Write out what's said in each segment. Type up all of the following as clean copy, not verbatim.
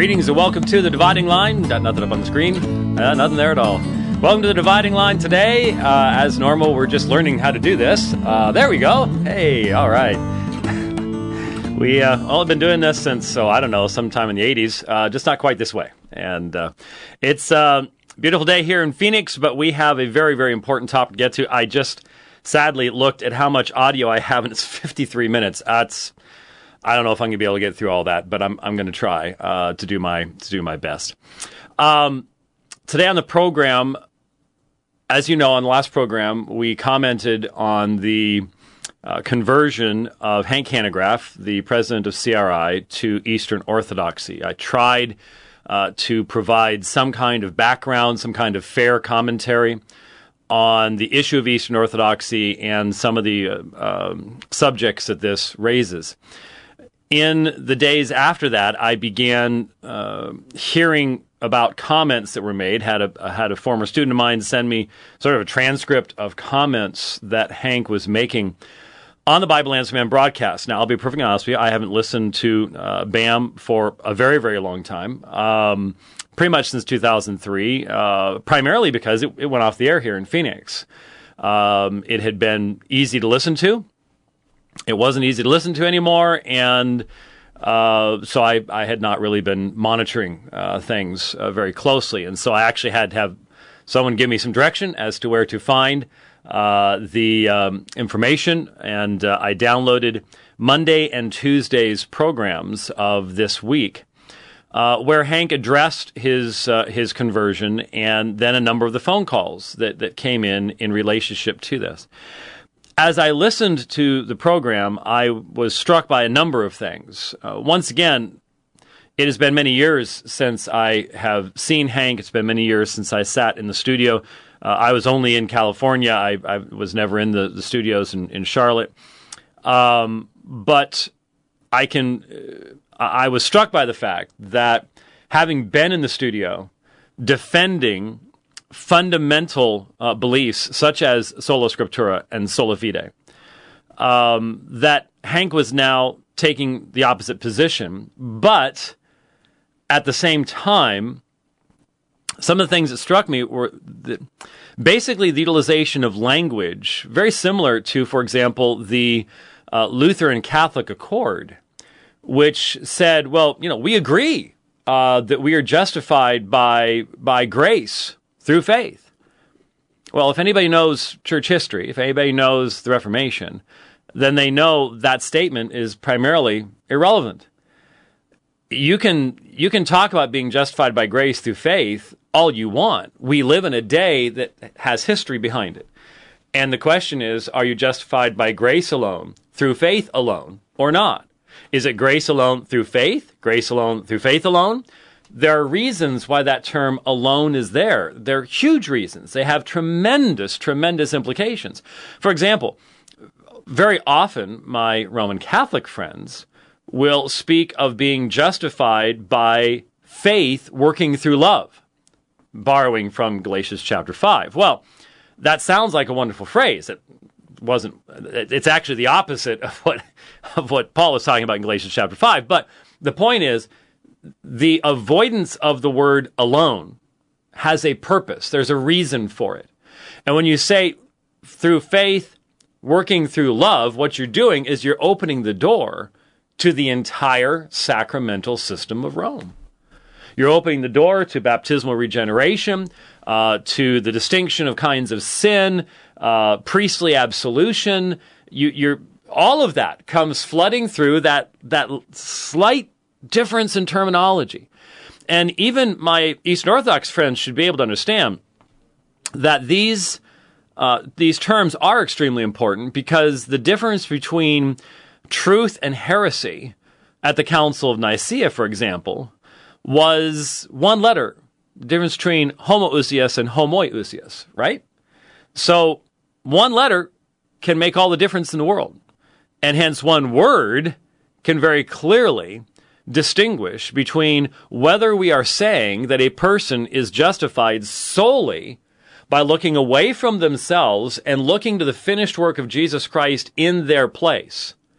Greetings and welcome to The Dividing Line. Got nothing up on the screen. Nothing there at all. Welcome to The Dividing Line today. As normal, we're just learning how to do this. There we go. Hey, all right. We all have been doing this since, sometime in the 80s. Just not quite this way. And it's a beautiful day here in Phoenix, but we have a very, very important topic to get to. I just sadly looked at how much audio I have, and it's 53 minutes. I don't know if I'm going to be able to get through all that, but I'm going to try to do my best. Today on the program, as you know, on the last program, we commented on the conversion of Hank Hanegraaff, the president of CRI, to Eastern Orthodoxy. I tried to provide some kind of background, some kind of fair commentary on the issue of Eastern Orthodoxy and some of the subjects that this raises. In the days after that, I began hearing about comments that were made. Had a former student of mine send me sort of a transcript of comments that Hank was making on the Bible Answer Man broadcast. Now, I'll be perfectly honest with you, I haven't listened to BAM for a very, very long time, pretty much since 2003, primarily because it went off the air here in Phoenix. It had been easy to listen to. It wasn't easy to listen to anymore, and so I had not really been monitoring things very closely. And so I actually had to have someone give me some direction as to where to find the information, and I downloaded Monday and Tuesday's programs of this week, where Hank addressed his conversion and then a number of the phone calls that came in relationship to this. As I listened to the program, I was struck by a number of things. Once again, it has been many years since I have seen Hank. It's been many years since I sat in the studio. I was only in California. I was never in the studios in Charlotte. But I was struck by the fact that having been in the studio defending fundamental beliefs such as sola scriptura and sola fide, that Hank was now taking the opposite position, but at the same time, some of the things that struck me were basically the utilization of language, very similar to, for example, the Lutheran Catholic Accord, which said, well, we agree that we are justified by grace through faith. Well, if anybody knows church history, if anybody knows the Reformation, then they know that statement is primarily irrelevant. You can talk about being justified by grace through faith all you want. We live in a day that has history behind it. And the question is, are you justified by grace alone, through faith alone, or not? Is it grace alone through faith? Grace alone through faith alone? There are reasons why that term alone is there. They're huge reasons. They have tremendous, tremendous implications. For example, very often my Roman Catholic friends will speak of being justified by faith working through love, borrowing from Galatians chapter 5. Well, that sounds like a wonderful phrase. It's actually the opposite of what Paul was talking about in Galatians chapter 5. But the point is, the avoidance of the word alone has a purpose. There's a reason for it. And when you say through faith, working through love, what you're doing is you're opening the door to the entire sacramental system of Rome. You're opening the door to baptismal regeneration, to the distinction of kinds of sin, priestly absolution. All of that comes flooding through that slight difference in terminology. And even my Eastern Orthodox friends should be able to understand that these terms are extremely important, because the difference between truth and heresy at the Council of Nicaea, for example, was one letter. The difference between homoousios and homoiousios, right? So one letter can make all the difference in the world. And hence one word can very clearly distinguish between whether we are saying that a person is justified solely by looking away from themselves and looking to the finished work of Jesus Christ in their place,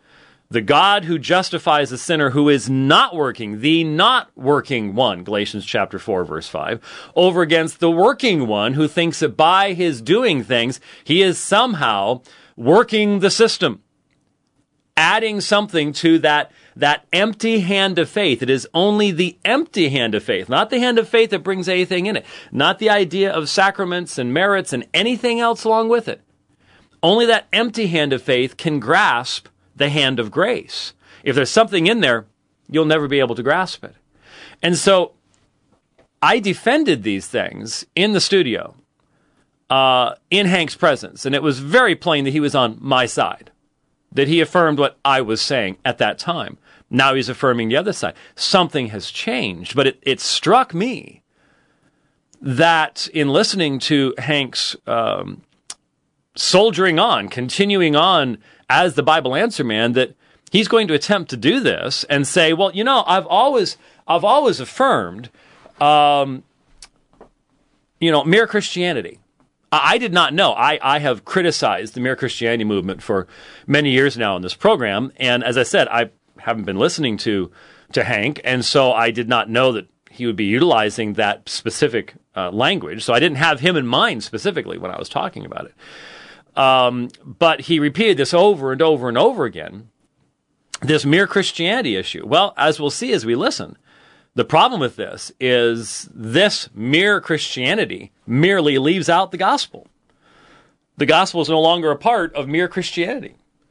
The God who justifies a sinner who is not working, the not working one, Galatians chapter 4, verse 5, over against the working one who thinks that by his doing things, he is somehow working the system, adding something to that empty hand of faith. It is only the empty hand of faith, not the hand of faith that brings anything in it, not the idea of sacraments and merits and anything else along with it. Only that empty hand of faith can grasp the hand of grace. If there's something in there, you'll never be able to grasp it. And so I defended these things in the studio, in Hank's presence, and it was very plain that he was on my side, that he affirmed what I was saying at that time. Now he's affirming the other side. Something has changed, but it struck me that in listening to Hank's soldiering on, continuing on as the Bible answer man, that he's going to attempt to do this and say, well, you know, I've always affirmed, mere Christianity. I did not know. I have criticized the Mere Christianity movement for many years now in this program, and as I said, I haven't been listening to Hank, and so I did not know that he would be utilizing that specific language, so I didn't have him in mind specifically when I was talking about it. But he repeated this over and over and over again, this mere Christianity issue. Well, as we'll see as we listen, the problem with this is this mere Christianity merely leaves out the gospel. The gospel is no longer a part of mere Christianity.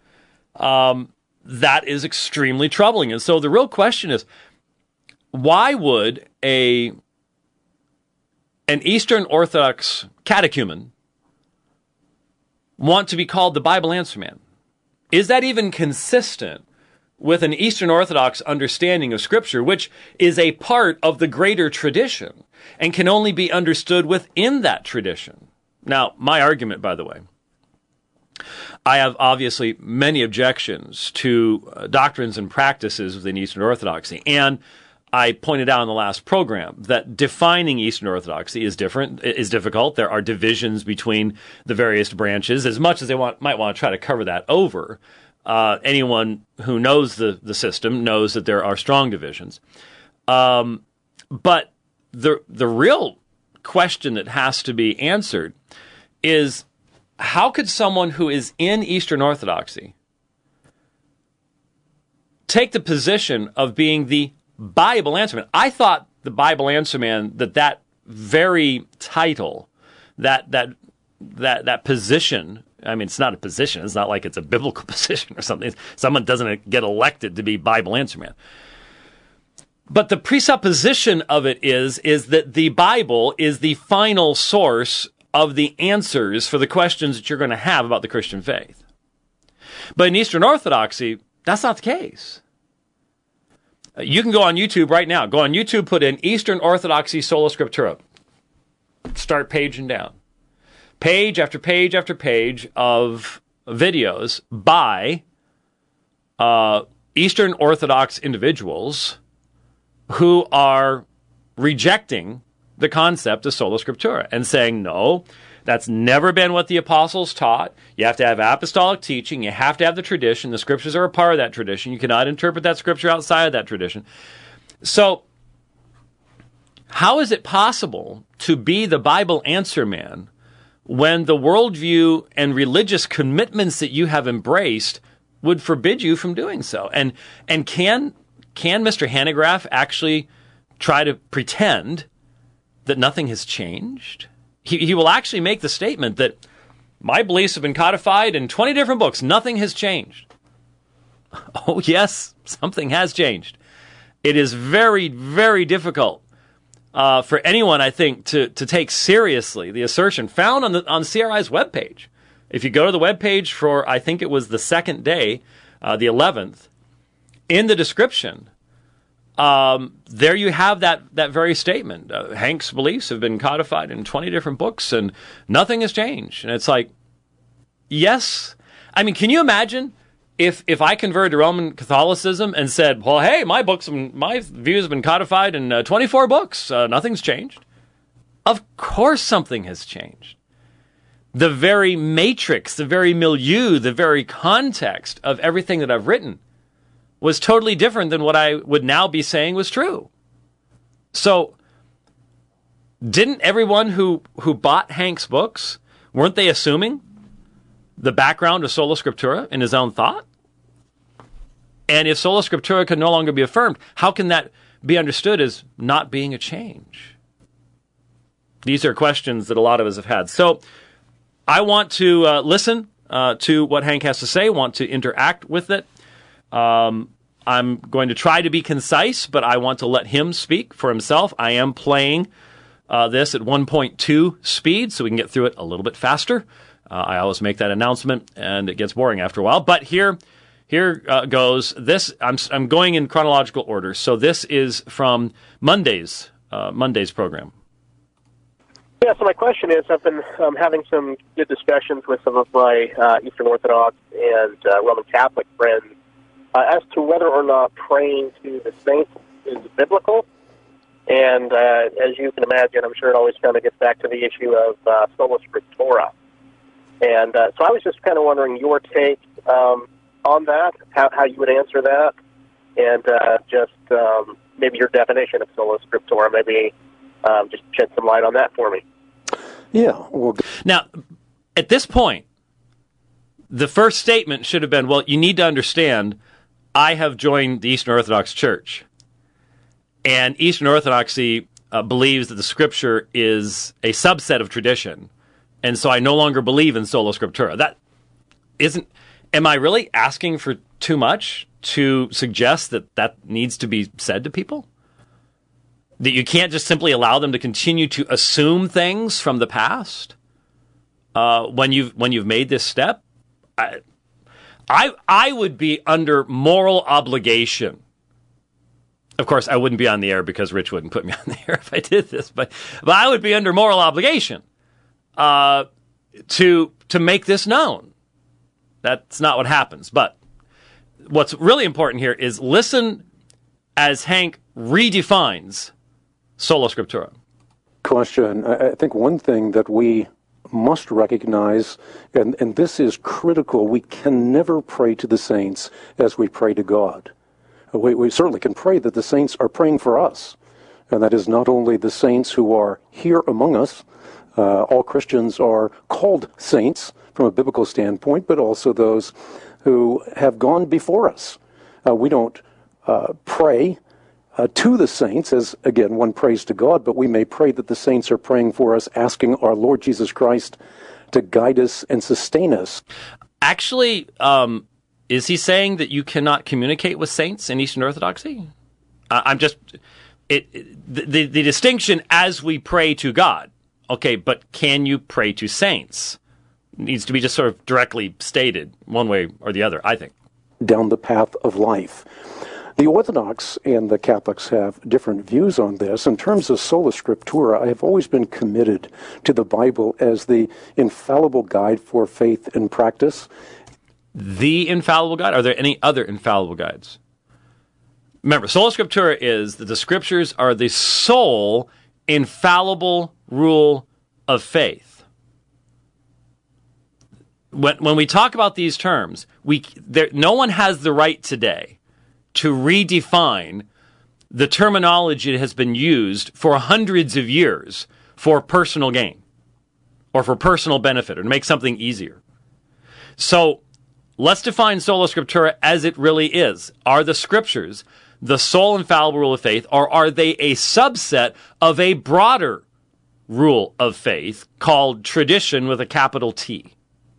That is extremely troubling. And so the real question is, why would an Eastern Orthodox catechumen want to be called the Bible answer man? Is that even consistent with an Eastern Orthodox understanding of Scripture, which is a part of the greater tradition and can only be understood within that tradition? Now, my argument, by the way, I have obviously many objections to doctrines and practices within Eastern Orthodoxy, and I pointed out in the last program that defining Eastern Orthodoxy is difficult. There are divisions between the various branches, as much as they might want to try to cover that over. Anyone who knows the system knows that there are strong divisions. But the real question that has to be answered is, how could someone who is in Eastern Orthodoxy take the position of being the Bible answer man? I thought the Bible answer man, that very title, that position, I mean, it's not a position. It's not like it's a biblical position or something. Someone doesn't get elected to be Bible answer man. But the presupposition of it is that the Bible is the final source of the answers for the questions that you're going to have about the Christian faith. But in Eastern Orthodoxy, that's not the case. You can go on YouTube right now. Go on YouTube, put in Eastern Orthodoxy Sola Scriptura. Start paging down. Page after page after page of videos by Eastern Orthodox individuals who are rejecting the concept of Sola Scriptura and saying, no, that's never been what the apostles taught. You have to have apostolic teaching. You have to have the tradition. The scriptures are a part of that tradition. You cannot interpret that scripture outside of that tradition. So, how is it possible to be the Bible answer man when the worldview and religious commitments that you have embraced would forbid you from doing so? And can Mr. Hanegraaff actually try to pretend that nothing has changed? He will actually make the statement that my beliefs have been codified in 20 different books. Nothing has changed. Oh, yes, something has changed. It is very, very difficult for anyone, I think, to take seriously the assertion found on CRI's webpage. If you go to the webpage for, I think it was the second day, the 11th, in the description, there you have that very statement. Hank's beliefs have been codified in 20 different books and nothing has changed. And it's like, yes. I mean, can you imagine if I converted to Roman Catholicism and said, well, hey, my views have been codified in 24 books. Nothing's changed. Of course something has changed. The very matrix, the very milieu, the very context of everything that I've written was totally different than what I would now be saying was true. So, didn't everyone who bought Hank's books, weren't they assuming the background of Sola Scriptura in his own thought? And if Sola Scriptura can no longer be affirmed, how can that be understood as not being a change? These are questions that a lot of us have had. So I want to listen to what Hank has to say, want to interact with it. I'm going to try to be concise, but I want to let him speak for himself. I am playing this at 1.2 speed, so we can get through it a little bit faster. I always make that announcement, and it gets boring after a while. But here goes. This I'm going in chronological order. So this is from Monday's program. Yeah, so my question is, I've been having some good discussions with some of my Eastern Orthodox and Roman Catholic friends as to whether or not praying to the saints is biblical. And as you can imagine, I'm sure it always kind of gets back to the issue of Sola Scriptura. And so I was just kind of wondering your take on that, how you would answer that, and just maybe your definition of Sola Scriptura, maybe just shed some light on that for me. Yeah. Well, now, at this point, the first statement should have been, well, you need to understand, I have joined the Eastern Orthodox Church. And Eastern Orthodoxy believes that the Scripture is a subset of tradition. And so I no longer believe in Sola Scriptura. That isn't... Am I really asking for too much to suggest that needs to be said to people? That you can't just simply allow them to continue to assume things from the past when you've made this step? I would be under moral obligation. Of course, I wouldn't be on the air because Rich wouldn't put me on the air if I did this, but I would be under moral obligation to make this known. That's not what happens. But what's really important here is listen as Hank redefines Sola Scriptura. Question. I think one thing that we must recognize, and this is critical, we can never pray to the saints as we pray to God. We certainly can pray that the saints are praying for us. And that is not only the saints who are here among us. All Christians are called saints from a biblical standpoint, but also those who have gone before us. We don't pray to the saints, as, again, one prays to God, but we may pray that the saints are praying for us, asking our Lord Jesus Christ to guide us and sustain us. Actually, is he saying that you cannot communicate with saints in Eastern Orthodoxy? The distinction as we pray to God. Okay, but can you pray to saints? It needs to be just sort of directly stated one way or the other, I think. Down the path of life. The Orthodox and the Catholics have different views on this. In terms of Sola Scriptura, I have always been committed to the Bible as the infallible guide for faith and practice. The infallible guide? Are there any other infallible guides? Remember, Sola Scriptura is that the Scriptures are the sole infallible rule of faith. When we talk about these terms, no one has the right today to redefine the terminology that has been used for hundreds of years for personal gain or for personal benefit or to make something easier. So let's define Sola Scriptura as it really is. Are the Scriptures the sole infallible rule of faith, or are they a subset of a broader rule of faith called tradition with a capital T?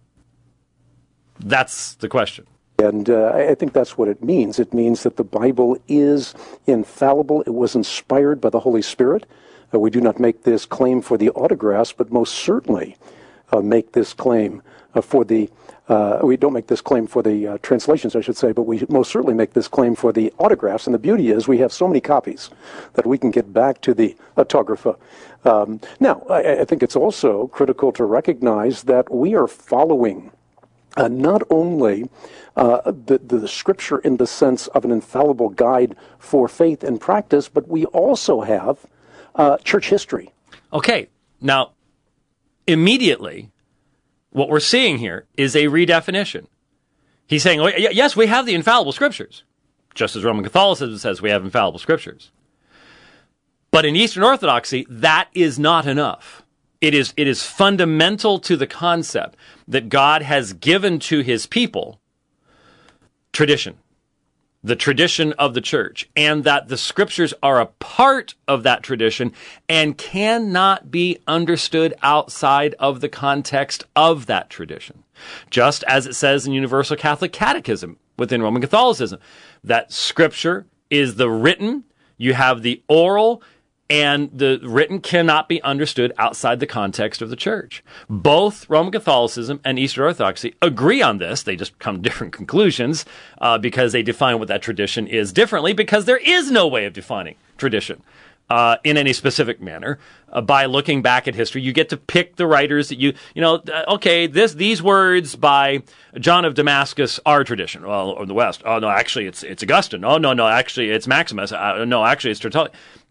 That's the question. And I think that's what it means. It means that the Bible is infallible. It was inspired by the Holy Spirit. We do not make this claim for the autographs, but most certainly make this claim for the we don't make this claim for the translations, I should say, but we most certainly make this claim for the autographs. And the beauty is we have so many copies that we can get back to the autographer. Now, I think it's also critical to recognize that we are following not only the Scripture in the sense of an infallible guide for faith and practice, but we also have church history. Okay, now, immediately, what we're seeing here is a redefinition. He's saying, oh, yes, we have the infallible Scriptures. just as Roman Catholicism says we have infallible scriptures. But in Eastern Orthodoxy, that is not enough. It is fundamental to the concept that God has given to his people tradition, the tradition of the church, and that the scriptures are a part of that tradition and cannot be understood outside of the context of that tradition. Just as it says in Universal Catholic Catechism within Roman Catholicism, that scripture is the written, you have the oral, and the written cannot be understood outside the context of the church. Both Roman Catholicism and Eastern Orthodoxy agree on this. They just come to different conclusions because they define what that tradition is differently, because there is no way of defining tradition in any specific manner. By looking back at history, you get to pick the writers that okay, these words by John of Damascus are tradition. Well, or the West. Oh, no, actually, it's Augustine. Oh, no, actually, it's Maximus. No, actually, it's Tertullian.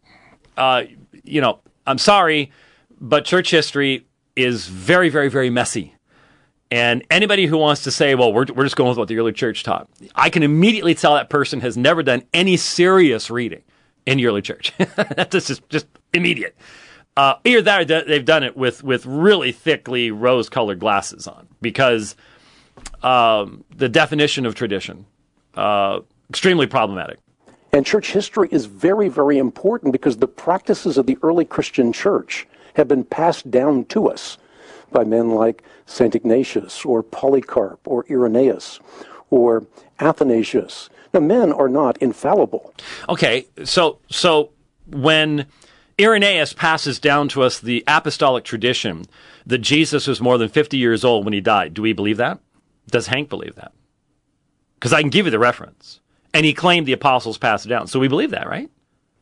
I'm sorry, but church history is very, very, very messy. And anybody who wants to say, well, we're just going with what the early church taught, I can immediately tell that person has never done any serious reading in the early church. That's just immediate. Either that or they've done it with really thickly rose-colored glasses on, because the definition of tradition, extremely problematic. And church history is very, very important because the practices of the early Christian church have been passed down to us by men like St. Ignatius or Polycarp or Irenaeus or Athanasius. Now, men are not infallible. Okay, so when Irenaeus passes down to us the apostolic tradition that Jesus was more than 50 years old when he died, do we believe that? Does Hank believe that? Because I can give you the reference. And he claimed the apostles passed it down. So we believe that, right?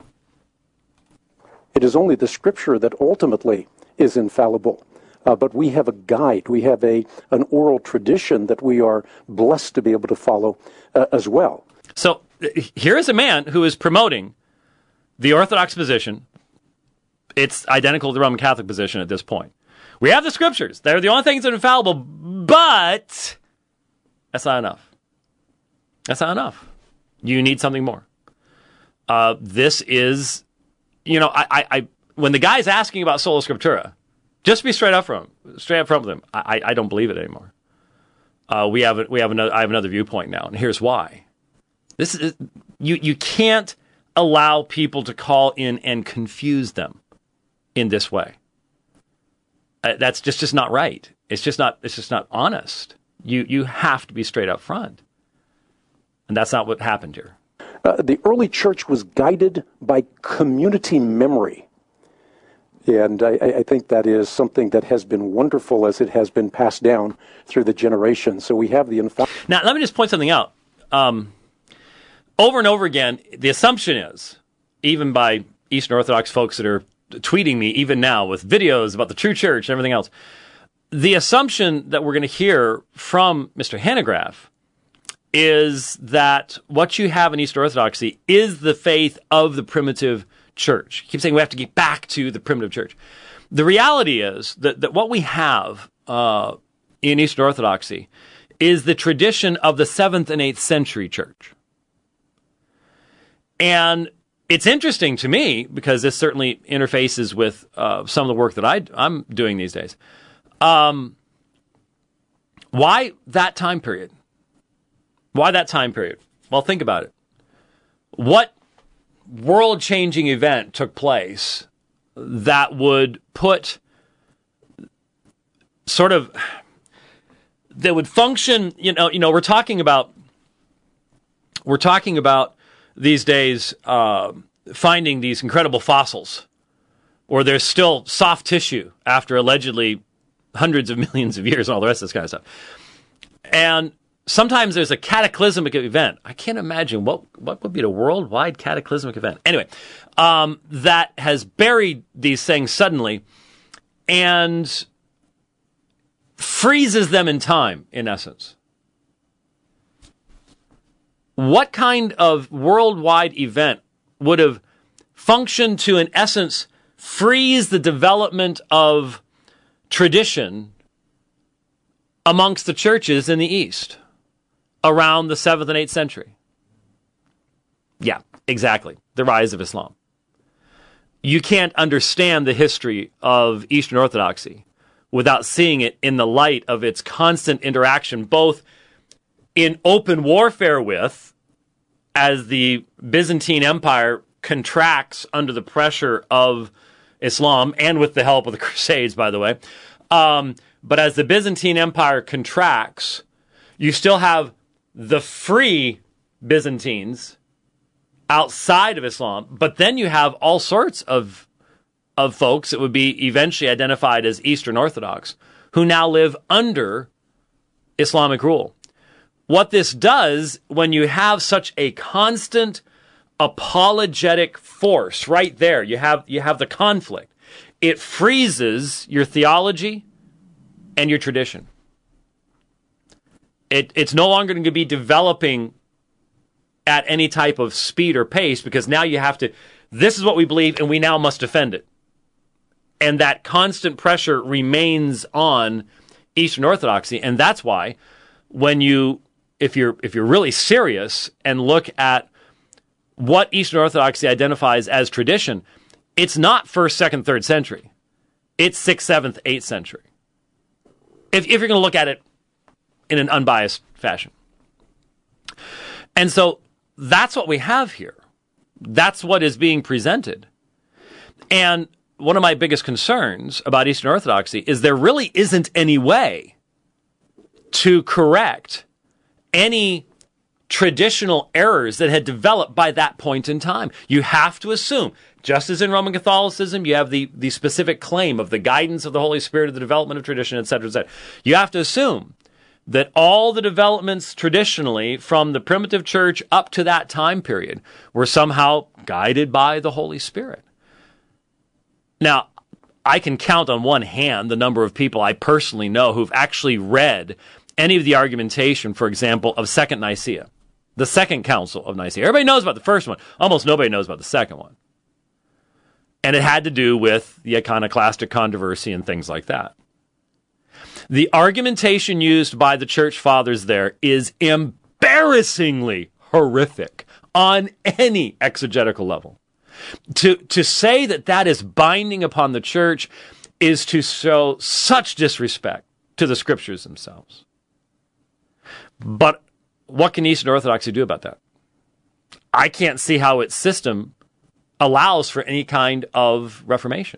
It is only the scripture that ultimately is infallible. But we have a guide. We have an oral tradition that we are blessed to be able to follow as well. So here is a man who is promoting the Orthodox position. It's identical to the Roman Catholic position at this point. We have the scriptures. They're the only things that are infallible, but that's not enough. That's not enough. You need something more. This is, I when the guy's asking about sola scriptura, just be straight up front with him. I don't believe it anymore. I have another viewpoint now, and here's why. This is you can't allow people to call in and confuse them in this way. That's just not right. It's just not honest. You have to be straight up front. And that's not what happened here. The early church was guided by community memory. And I think that is something that has been wonderful as it has been passed down through the generations. So we have the Now, let me just point something out. Over and over again, the assumption is, even by Eastern Orthodox folks that are tweeting me even now with videos about the true church and everything else, the assumption that we're going to hear from Mr. Hanegraaff is that what you have in Eastern Orthodoxy is the faith of the primitive church. You keep saying we have to get back to the primitive church. The reality is that what we have in Eastern Orthodoxy is the tradition of the 7th and 8th century church. And it's interesting to me, because this certainly interfaces with some of the work that I'm doing these days. Why that time period? Why that time period? Well, think about it. What world-changing event took place that would put that would function, we're talking about these days finding these incredible fossils, or there's still soft tissue after allegedly hundreds of millions of years and all the rest of this kind of stuff. And sometimes there's a cataclysmic event. I can't imagine what would be a worldwide cataclysmic event. Anyway, that has buried these things suddenly and freezes them in time, in essence. What kind of worldwide event would have functioned to, in essence, freeze the development of tradition amongst the churches in the East around the 7th and 8th century? Yeah, exactly. The rise of Islam. You can't understand the history of Eastern Orthodoxy without seeing it in the light of its constant interaction, both in open warfare with, as the Byzantine Empire contracts under the pressure of Islam, and with the help of the Crusades, by the way. But as the Byzantine Empire contracts, you still have the free Byzantines outside of Islam, but then you have all sorts of folks that would be eventually identified as Eastern Orthodox who now live under Islamic rule. What this does, when you have such a constant apologetic force right there, you have the conflict, it freezes your theology and your tradition. It's no longer going to be developing at any type of speed or pace, because now you have to, this is what we believe and we now must defend it. And that constant pressure remains on Eastern Orthodoxy. And that's why when if you're really serious and look at what Eastern Orthodoxy identifies as tradition, it's not 1st, 2nd, 3rd century. It's 6th, 7th, 8th century. If you're going to look at it in an unbiased fashion. And so that's what we have here. That's what is being presented. And one of my biggest concerns about Eastern Orthodoxy is there really isn't any way to correct any traditional errors that had developed by that point in time. You have to assume, just as in Roman Catholicism, you have the specific claim of the guidance of the Holy Spirit of the development of tradition, etc., etc. You have to assume that all the developments traditionally from the primitive church up to that time period were somehow guided by the Holy Spirit. Now, I can count on one hand the number of people I personally know who've actually read any of the argumentation, for example, of Second Nicaea, the Second Council of Nicaea. Everybody knows about the first one. Almost nobody knows about the second one. And it had to do with the iconoclastic controversy and things like that. The argumentation used by the church fathers there is embarrassingly horrific on any exegetical level. To say that is binding upon the church is to show such disrespect to the scriptures themselves. But what can Eastern Orthodoxy do about that? I can't see how its system allows for any kind of reformation.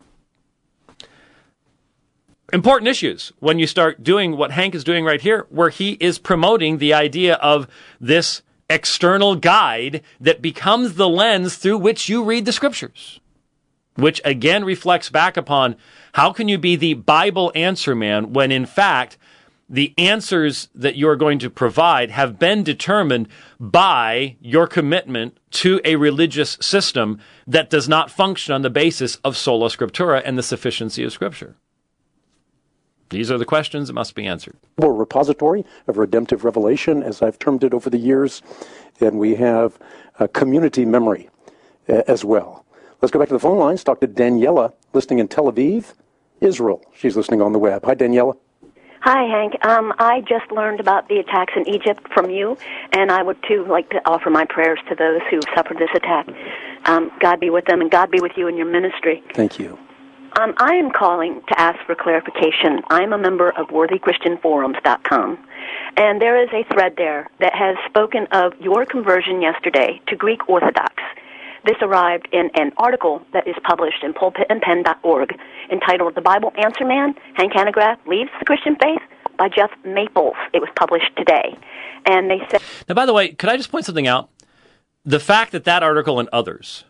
Important issues when you start doing what Hank is doing right here, where he is promoting the idea of this external guide that becomes the lens through which you read the scriptures, which again reflects back upon how can you be the Bible answer man when in fact the answers that you're going to provide have been determined by your commitment to a religious system that does not function on the basis of sola scriptura and the sufficiency of Scripture. These are the questions that must be answered. A repository of redemptive revelation, as I've termed it over the years, and we have a community memory as well. Let's go back to the phone lines. Talk to Daniela, listening in Tel Aviv, Israel. She's listening on the web. Hi, Daniela. Hi, Hank. I just learned about the attacks in Egypt from you, and I would, too, like to offer my prayers to those who suffered this attack. God be with them, and God be with you in your ministry. Thank you. I am calling to ask for clarification. I'm a member of WorthyChristianForums.com, and there is a thread there that has spoken of your conversion yesterday to Greek Orthodox. This arrived in an article that is published in pulpitandpen.org entitled The Bible Answer Man, Hank Hanegraaff Leaves the Christian Faith by Jeff Maples. It was published today. And they said... Now, by the way, could I just point something out? The fact that article and others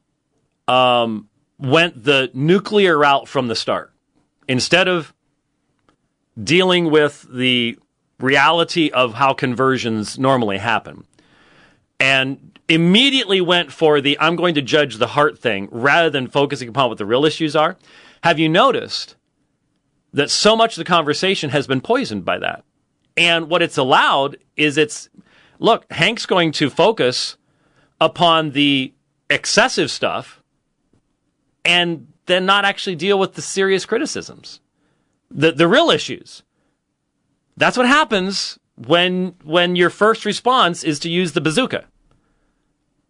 went the nuclear route from the start, instead of dealing with the reality of how conversions normally happen, and immediately went for the I'm going to judge the heart thing rather than focusing upon what the real issues are. Have you noticed that so much of the conversation has been poisoned by that? And what it's allowed is look, Hank's going to focus upon the excessive stuff and then not actually deal with the serious criticisms, the real issues. That's what happens when your first response is to use the bazooka.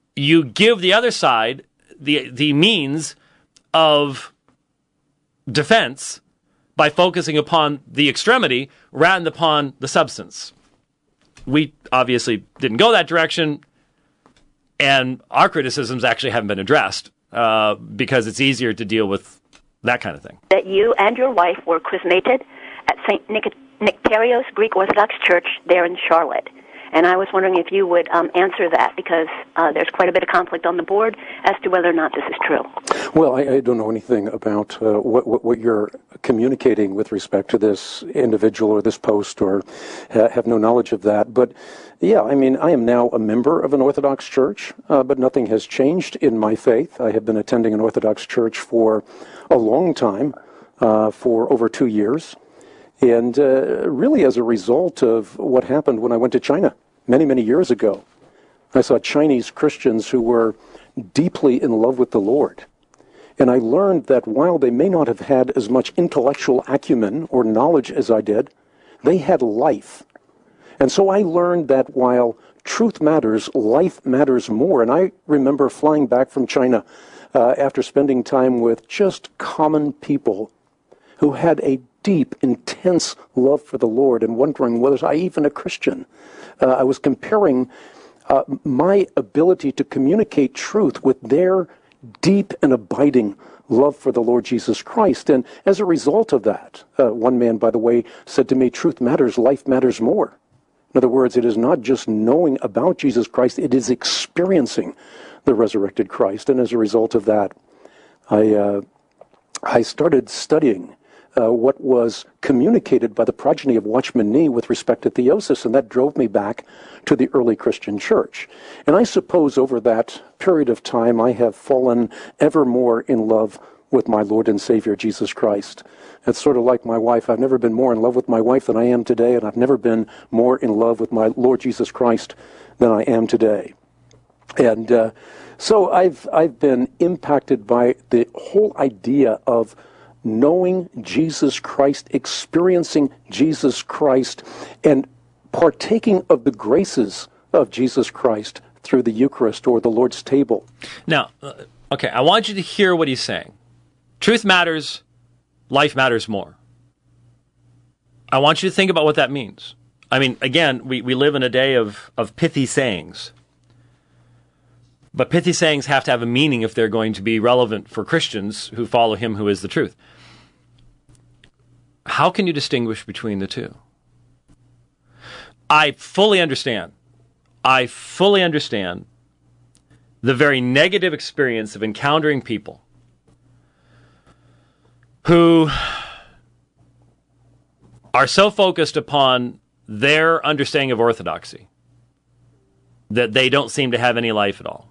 you give the other side the means of defense by focusing upon the extremity rather than upon the substance. We obviously didn't go that direction, and our criticisms actually haven't been addressed because it's easier to deal with that kind of thing. That you and your wife were chrismated at St. Nectarios Greek Orthodox Church there in Charlotte. And I was wondering if you would answer that, because there's quite a bit of conflict on the board as to whether or not this is true. Well, I don't know anything about what you're communicating with respect to this individual or this post, or have no knowledge of that. But, yeah, I mean, I am now a member of an Orthodox church, but nothing has changed in my faith. I have been attending an Orthodox church for a long time, for over 2 years. And really as a result of what happened when I went to China many, many years ago. I saw Chinese Christians who were deeply in love with the Lord. And I learned that while they may not have had as much intellectual acumen or knowledge as I did, they had life. And so I learned that while truth matters, life matters more. And I remember flying back from China after spending time with just common people who had a deep, intense love for the Lord and wondering, was I even a Christian? I was comparing my ability to communicate truth with their deep and abiding love for the Lord Jesus Christ. And as a result of that, one man, by the way, said to me, truth matters, life matters more. In other words, it is not just knowing about Jesus Christ, it is experiencing the resurrected Christ. And as a result of that, I started studying what was communicated by the progeny of Watchman Nee with respect to theosis, and that drove me back to the early Christian church. And I suppose over that period of time, I have fallen ever more in love with my Lord and Savior, Jesus Christ. It's sort of like my wife. I've never been more in love with my wife than I am today, and I've never been more in love with my Lord Jesus Christ than I am today. And so I've been impacted by the whole idea of knowing Jesus Christ, experiencing Jesus Christ, and partaking of the graces of Jesus Christ through the Eucharist or the Lord's table. Now, okay, I want you to hear what he's saying. Truth matters, life matters more. I want you to think about what that means. I mean, again, we live in a day of pithy sayings. But pithy sayings have to have a meaning if they're going to be relevant for Christians who follow him who is the truth. How can you distinguish between the two? I fully understand the very negative experience of encountering people who are so focused upon their understanding of orthodoxy that they don't seem to have any life at all.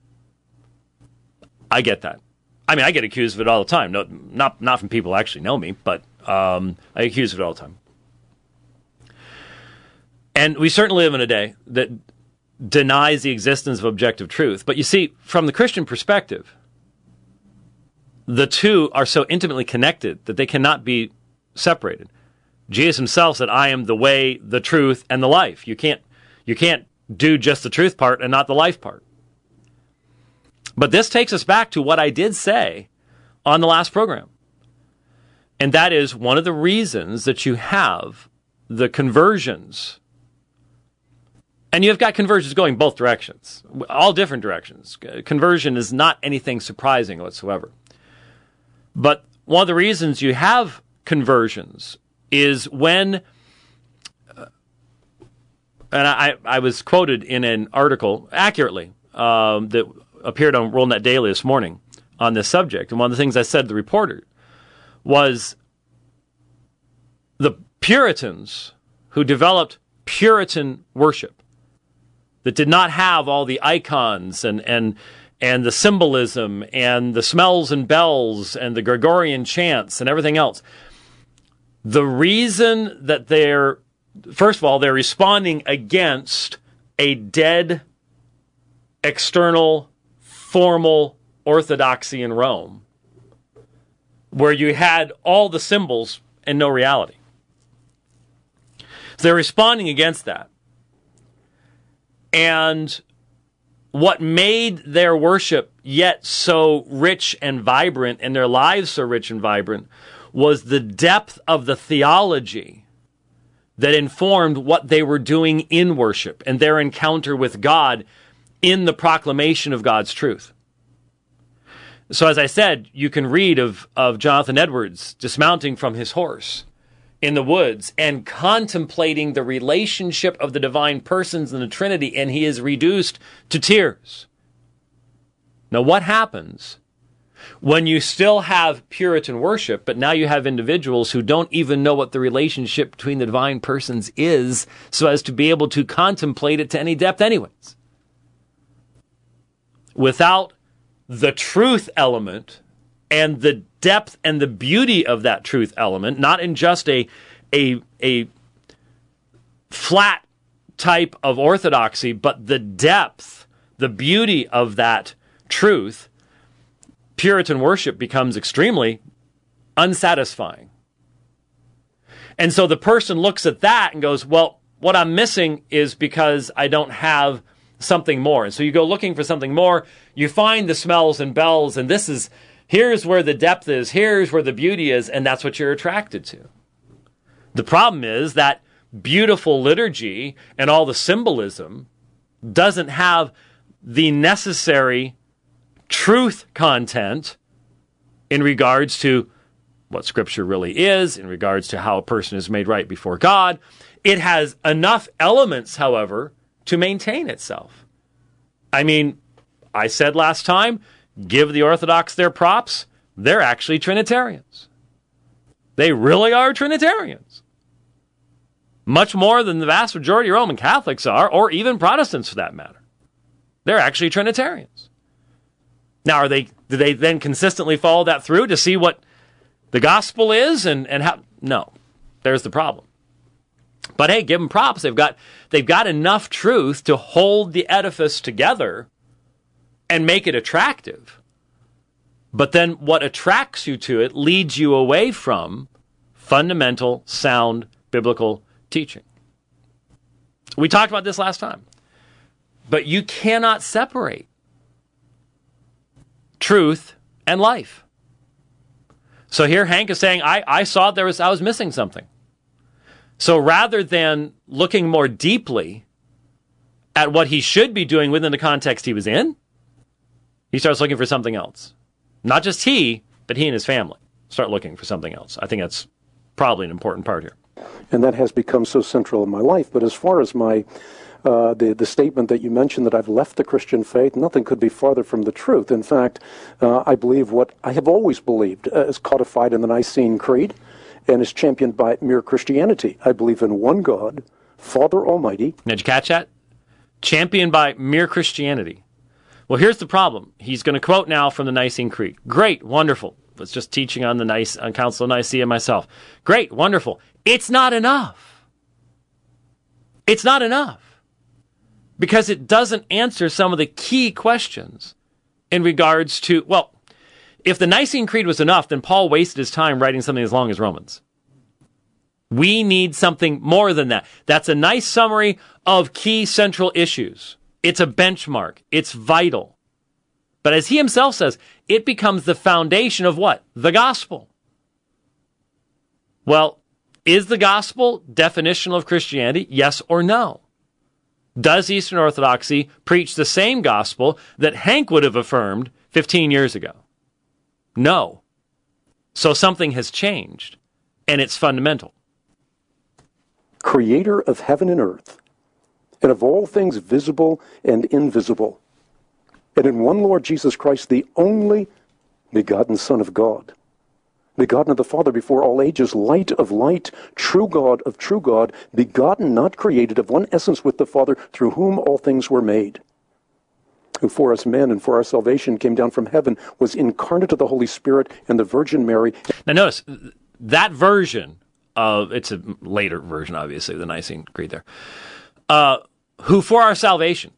I get that. I mean, I get accused of it all the time. No, not from people who actually know me, but I get accused of it all the time. And we certainly live in a day that denies the existence of objective truth. But you see, from the Christian perspective, the two are so intimately connected that they cannot be separated. Jesus himself said, I am the way, the truth, and the life. You can't do just the truth part and not the life part. But this takes us back to what I did say on the last program. And that is one of the reasons that you have the conversions. And you've got conversions going both directions, all different directions. Conversion is not anything surprising whatsoever. But one of the reasons you have conversions is when, and I was quoted in an article accurately that appeared on WorldNet Daily this morning on this subject. And one of the things I said to the reporter was the Puritans who developed Puritan worship that did not have all the icons and the symbolism and the smells and bells and the Gregorian chants and everything else. The reason that first of all, they're responding against a dead, external, formal orthodoxy in Rome, where you had all the symbols and no reality. So they're responding against that. And what made their worship yet so rich and vibrant and their lives so rich and vibrant was the depth of the theology that informed what they were doing in worship and their encounter with God in the proclamation of God's truth. So as I said, you can read of Jonathan Edwards dismounting from his horse in the woods and contemplating the relationship of the divine persons in the Trinity, and he is reduced to tears. Now, what happens when you still have Puritan worship, but now you have individuals who don't even know what the relationship between the divine persons is, so as to be able to contemplate it to any depth anyways? Without the truth element and the depth and the beauty of that truth element, not in just a flat type of orthodoxy, but the depth, the beauty of that truth, Puritan worship becomes extremely unsatisfying. And so the person looks at that and goes, well, what I'm missing is because I don't have something more. And so you go looking for something more, you find the smells and bells, and here's where the depth is, here's where the beauty is, and that's what you're attracted to. The problem is that beautiful liturgy and all the symbolism doesn't have the necessary truth content in regards to what Scripture really is, in regards to how a person is made right before God. It has enough elements, however, to maintain itself. I mean, I said last time, give the Orthodox their props. They're actually Trinitarians. They really are Trinitarians. Much more than the vast majority of Roman Catholics are, or even Protestants for that matter. They're actually Trinitarians. Now, do they then consistently follow that through to see what the gospel is and how? No, there's the problem. But hey, give them props. They've got enough truth to hold the edifice together and make it attractive. But then what attracts you to it leads you away from fundamental, sound, biblical teaching. We talked about this last time. But you cannot separate truth and life. So here Hank is saying, I saw I was missing something. So rather than looking more deeply at what he should be doing within the context he was in, he starts looking for something else. Not just he, but he and his family start looking for something else. I think that's probably an important part here. And that has become so central in my life. But as far as my the statement that you mentioned that I've left the Christian faith, nothing could be farther from the truth. In fact, I believe what I have always believed is codified in the Nicene Creed and is championed by mere Christianity. I believe in one God, Father Almighty. Now, did you catch that? Championed by mere Christianity. Well, here's the problem. He's going to quote now from the Nicene Creed. Great, wonderful. Was just teaching on on Council of Nicaea myself. Great, wonderful. It's not enough. It's not enough. Because it doesn't answer some of the key questions in regards to, well, if the Nicene Creed was enough, then Paul wasted his time writing something as long as Romans. We need something more than that. That's a nice summary of key central issues. It's a benchmark. It's vital. But as he himself says, it becomes the foundation of what? The gospel. Well, is the gospel definitional of Christianity? Yes or no? Does Eastern Orthodoxy preach the same gospel that Hank would have affirmed 15 years ago? No. So something has changed, and it's fundamental. Creator of heaven and earth, and of all things visible and invisible, and in one Lord Jesus Christ, the only begotten Son of God, begotten of the Father before all ages, light of light, true God of true God, begotten, not created, of one essence with the Father, through whom all things were made, who for us men and for our salvation came down from heaven, was incarnate of the Holy Spirit and the Virgin Mary. Now notice, that version of, it's a later version, obviously, of the Nicene Creed there, who for our salvation.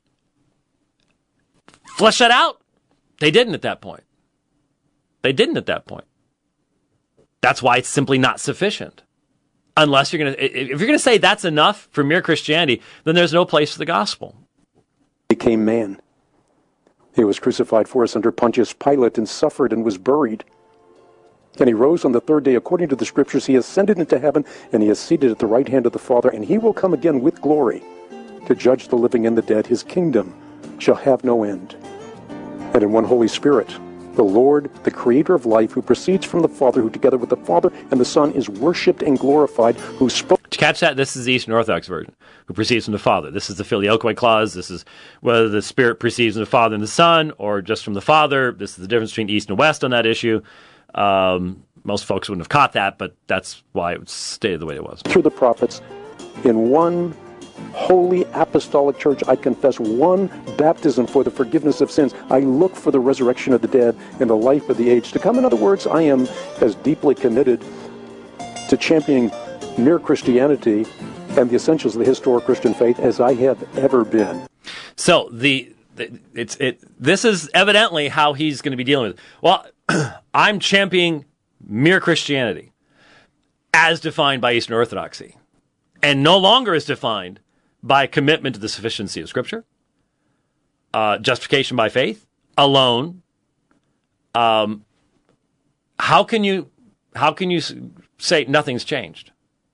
Flesh that out. They didn't at that point. They didn't at that point. That's why it's simply not sufficient. Unless if you're going to say that's enough for mere Christianity, then there's no place for the gospel. Became man. He was crucified for us under Pontius Pilate and suffered and was buried. And he rose on the third day according to the Scriptures. He ascended into heaven, and he is seated at the right hand of the Father, and he will come again with glory to judge the living and the dead. His kingdom shall have no end. And in one Holy Spirit, the Lord, the Creator of life, who proceeds from the Father, who together with the Father and the Son is worshipped and glorified, who spoke... To catch that, this is the Eastern Orthodox version, who proceeds from the Father. This is the Filioque clause. This is whether the Spirit proceeds from the Father and the Son, or just from the Father. This is the difference between East and West on that issue. Most folks wouldn't have caught that, but that's why it was stated the way it was. Through the prophets, in one holy apostolic church, I confess one baptism for the forgiveness of sins. I look for the resurrection of the dead and the life of the age to come. In other words, I am as deeply committed to championing mere Christianity and the essentials of the historic Christian faith as I have ever been. So this is evidently how he's going to be dealing with it. Well, I'm championing mere Christianity as defined by Eastern Orthodoxy, and no longer is defined by commitment to the sufficiency of Scripture, justification by faith alone. How can you say nothing's changed?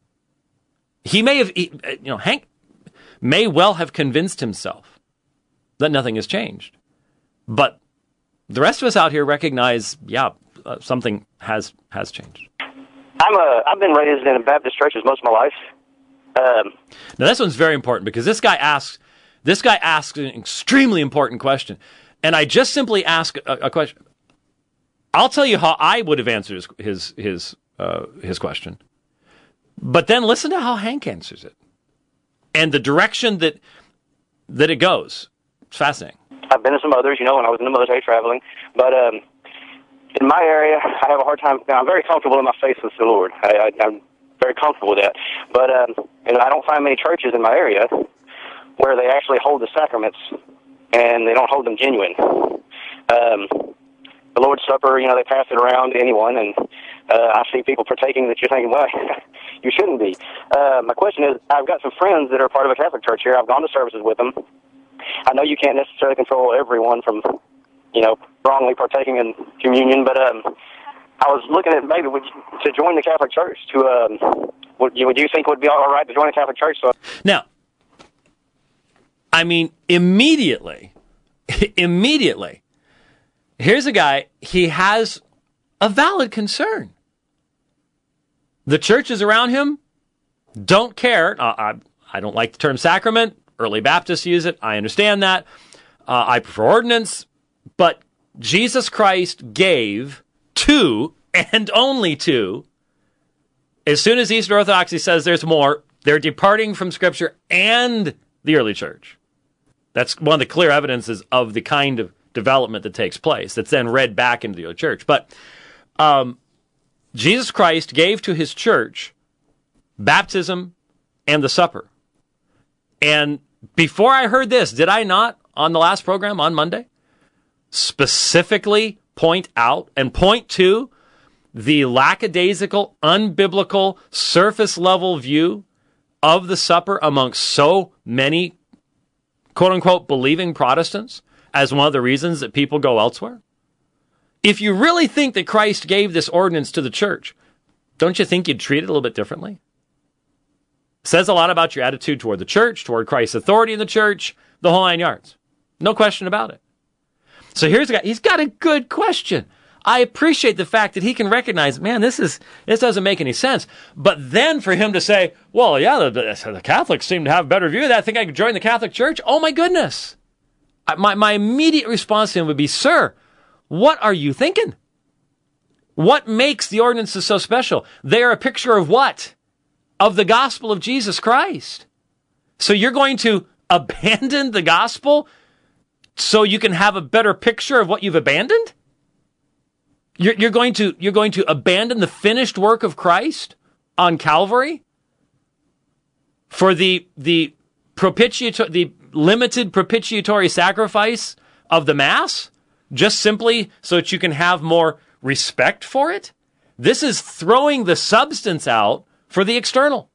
He may have, Hank may well have convinced himself that nothing has changed, but the rest of us out here recognize, something has changed. I've been raised in Baptist churches most of my life. Now this one's very important because this guy asks an extremely important question, and I just simply ask a question. I'll tell you how I would have answered his question, but then listen to how Hank answers it, and the direction that it goes. It's fascinating. I've been to some others, when I was in the military traveling, but in my area, I have a hard time. Now, I'm very comfortable in my faith with the Lord. I'm very comfortable with that, but I don't find many churches in my area where they actually hold the sacraments and they don't hold them genuine. The Lord's Supper, they pass it around to anyone, and I see people partaking that you're thinking, well, you shouldn't be. My question is, I've got some friends that are part of a Catholic church here. I've gone to services with them. I know you can't necessarily control everyone from, wrongly partaking in communion, but I was looking at maybe to join the Catholic Church. Would you think it would be all right to join the Catholic Church? So now, immediately, here's a guy, he has a valid concern. The churches around him don't care. I don't like the term sacrament. Early Baptists use it. I understand that. I prefer ordinance. But Jesus Christ gave two, and only two. As soon as Eastern Orthodoxy says there's more, they're departing from Scripture and the early church. That's one of the clear evidences of the kind of development that takes place that's then read back into the early church. But Jesus Christ gave to his church baptism and the supper. And before I heard this, did I not, on the last program on Monday, specifically point to the lackadaisical, unbiblical, surface-level view of the supper amongst so many, quote-unquote, believing Protestants as one of the reasons that people go elsewhere? If you really think that Christ gave this ordinance to the church, don't you think you'd treat it a little bit differently? Says a lot about your attitude toward the church, toward Christ's authority in the church, the whole 9 yards. No question about it. So here's a guy. He's got a good question. I appreciate the fact that he can recognize, man, this doesn't make any sense. But then for him to say, well, yeah, the Catholics seem to have a better view of that. I think I could join the Catholic Church. Oh, my goodness. My immediate response to him would be, sir, what are you thinking? What makes the ordinances so special? They are a picture of what? Of the gospel of Jesus Christ. So you're going to abandon the gospel so you can have a better picture of what you've abandoned? You're going to abandon the finished work of Christ on Calvary for the limited propitiatory sacrifice of the Mass, just simply so that you can have more respect for it? This is throwing the substance out for the external.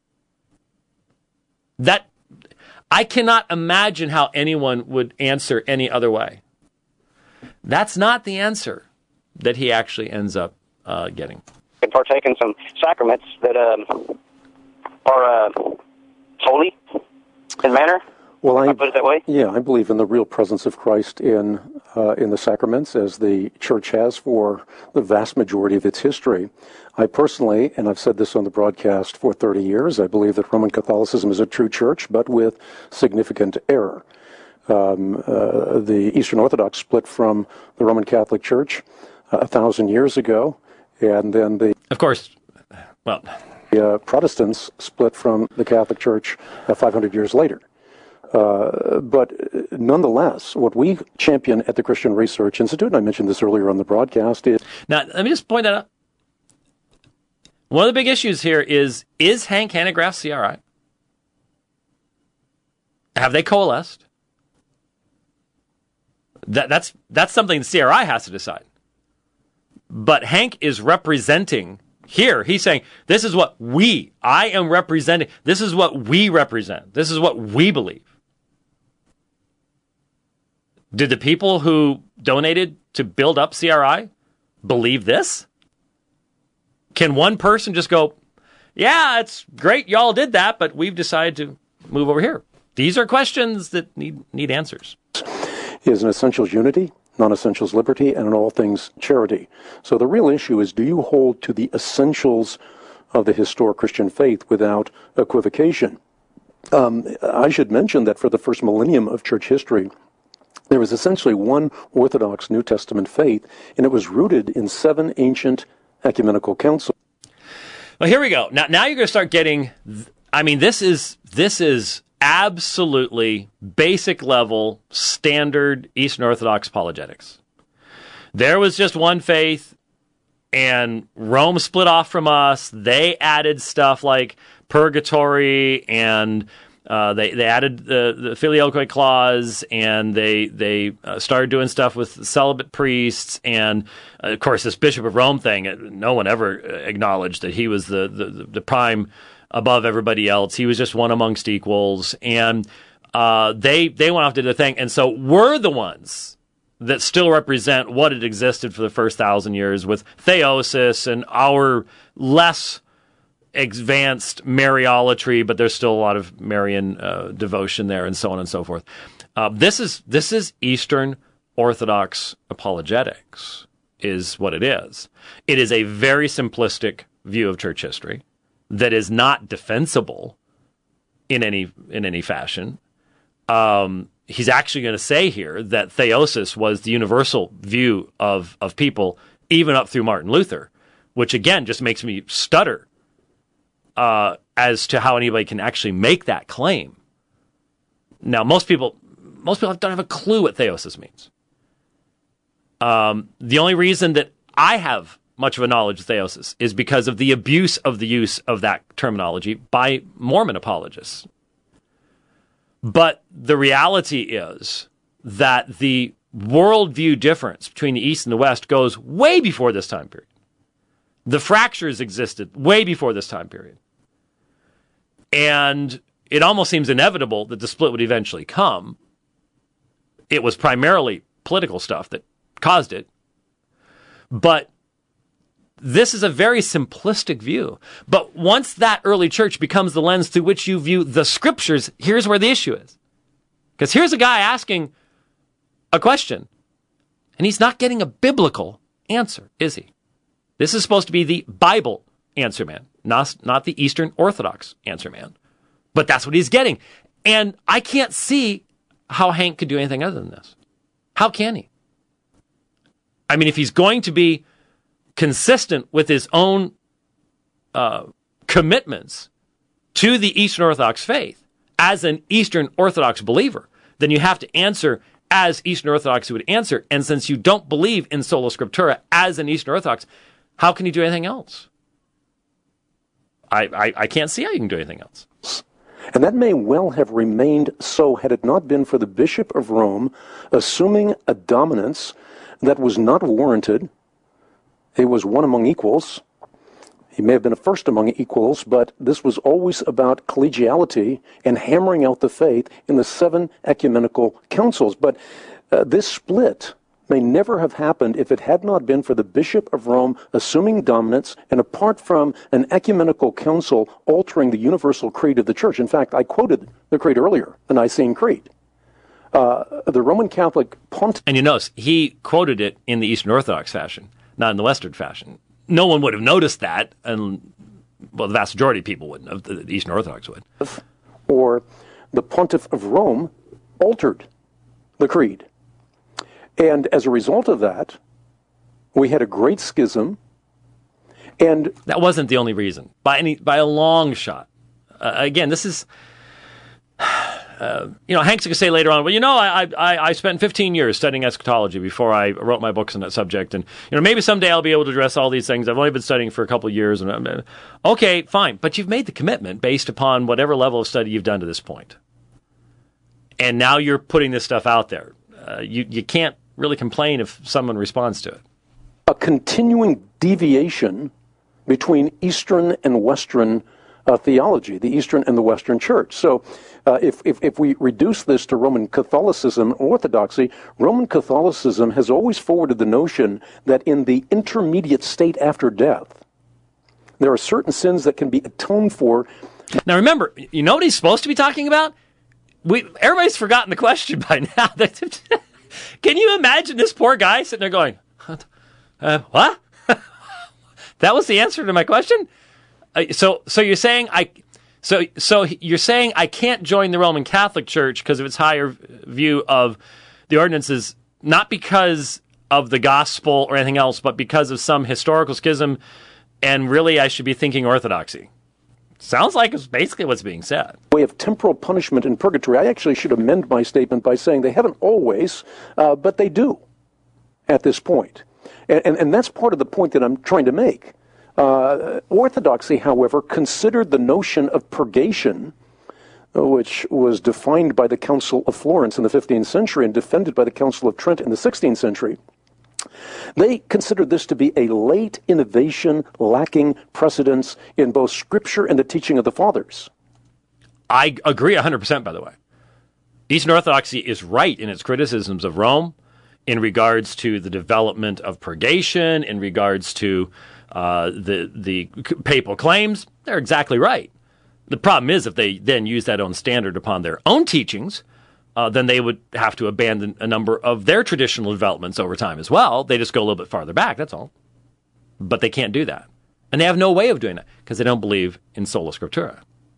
That I cannot imagine how anyone would answer any other way. That's not the answer that he actually ends up getting. And partake in some sacraments that are holy in manner. Well, I put it that way. Yeah, I believe in the real presence of Christ in the sacraments, as the Church has for the vast majority of its history. I personally, and I've said this on the broadcast for 30 years, I believe that Roman Catholicism is a true church, but with significant error. The Eastern Orthodox split from the Roman Catholic Church 1,000 years ago, and then the Protestants split from the Catholic Church 500 years later. But nonetheless, what we champion at the Christian Research Institute, and I mentioned this earlier on the broadcast, is... Now, let me just point that out. One of the big issues here is Hank Hanegraaff CRI? Have they coalesced? That's something the CRI has to decide. But Hank is representing here. He's saying, this is what I am representing. This is what we represent. This is what we believe. Did the people who donated to build up CRI believe this? Can one person just go, yeah, it's great y'all did that, but we've decided to move over here? These are questions that need answers. Is in essentials unity, non-essentials liberty, and in all things charity. So the real issue is, do you hold to the essentials of the historic Christian faith without equivocation? I should mention that for the first millennium of church history, there was essentially one Orthodox New Testament faith, and it was rooted in 7 ancient ecumenical councils. Well, here we go. Now you're going to start getting, this is absolutely basic level, standard Eastern Orthodox apologetics. There was just one faith, and Rome split off from us. They added stuff like purgatory, and they added the filioque clause, and they started doing stuff with celibate priests, and of course this Bishop of Rome thing. No one ever acknowledged that he was the prime above everybody else. He was just one amongst equals, and they went off to the thing, and so we're the ones that still represent what had existed for the first 1,000 years with theosis and our less advanced Mariolatry, but there's still a lot of Marian devotion there, and so on and so forth. This is Eastern Orthodox apologetics, is what it is. It is a very simplistic view of church history that is not defensible in any fashion. He's actually going to say here that theosis was the universal view of people, even up through Martin Luther, which again just makes me stutter as to how anybody can actually make that claim. Now, most people don't have a clue what theosis means. The only reason that I have much of a knowledge of theosis is because of the abuse of the use of that terminology by Mormon apologists. But the reality is that the worldview difference between the East and the West goes way before this time period. The fractures existed way before this time period. And it almost seems inevitable that the split would eventually come. It was primarily political stuff that caused it. But this is a very simplistic view. But once that early church becomes the lens through which you view the scriptures, here's where the issue is. Because here's a guy asking a question, and he's not getting a biblical answer, is he? This is supposed to be the Bible answer man, not the Eastern Orthodox answer man. But that's what he's getting. And I can't see how Hank could do anything other than this. How can he? I mean, if he's going to be consistent with his own commitments to the Eastern Orthodox faith as an Eastern Orthodox believer, then you have to answer as Eastern Orthodox would answer. And since you don't believe in sola scriptura as an Eastern Orthodox, how can you do anything else? I can't see how you can do anything else. And that may well have remained so had it not been for the Bishop of Rome assuming a dominance that was not warranted. He was one among equals. He may have been a first among equals, but this was always about collegiality and hammering out the faith in the 7 ecumenical councils. But this split may never have happened if it had not been for the Bishop of Rome assuming dominance and apart from an ecumenical council altering the universal creed of the Church. In fact, I quoted the creed earlier, the Nicene Creed. The Roman Catholic pontiff... And you notice, he quoted it in the Eastern Orthodox fashion, not in the Western fashion. No one would have noticed that, and, well, the vast majority of people wouldn't have. The Eastern Orthodox would. Or the Pontiff of Rome altered the creed. And as a result of that, we had a great schism. And that wasn't the only reason, by a long shot. Again, this is, Hank's going to say later on, well, I spent 15 years studying eschatology before I wrote my books on that subject, and maybe someday I'll be able to address all these things. I've only been studying for a couple of years, and okay, fine, but you've made the commitment based upon whatever level of study you've done to this point, and now you're putting this stuff out there. You can't really complain if someone responds to it. A continuing deviation between Eastern and Western theology, the Eastern and the Western Church. So if we reduce this to Roman Catholicism, orthodoxy, Roman Catholicism has always forwarded the notion that in the intermediate state after death, there are certain sins that can be atoned for. Now remember, you know what he's supposed to be talking about? Everybody's forgotten the question by now. Can you imagine this poor guy sitting there going, what? That was the answer to my question? So you're saying you're saying I can't join the Roman Catholic Church because of its higher view of the ordinances, not because of the gospel or anything else, but because of some historical schism, and really I should be thinking orthodoxy. Sounds like it's basically what's being said. Way of temporal punishment in purgatory. I actually should amend my statement by saying they haven't always, but they do at this point. And that's part of the point that I'm trying to make. Orthodoxy, however, considered the notion of purgation, which was defined by the Council of Florence in the 15th century and defended by the Council of Trent in the 16th century. They considered this to be a late innovation lacking precedence in both Scripture and the teaching of the Fathers. I agree 100%, by the way. Eastern Orthodoxy is right in its criticisms of Rome in regards to the development of purgation, in regards to the papal claims. They're exactly right. The problem is if they then use that own standard upon their own teachings, then they would have to abandon a number of their traditional developments over time as well. They just go a little bit farther back, that's all. But they can't do that. And they have no way of doing that because they don't believe in sola scriptura.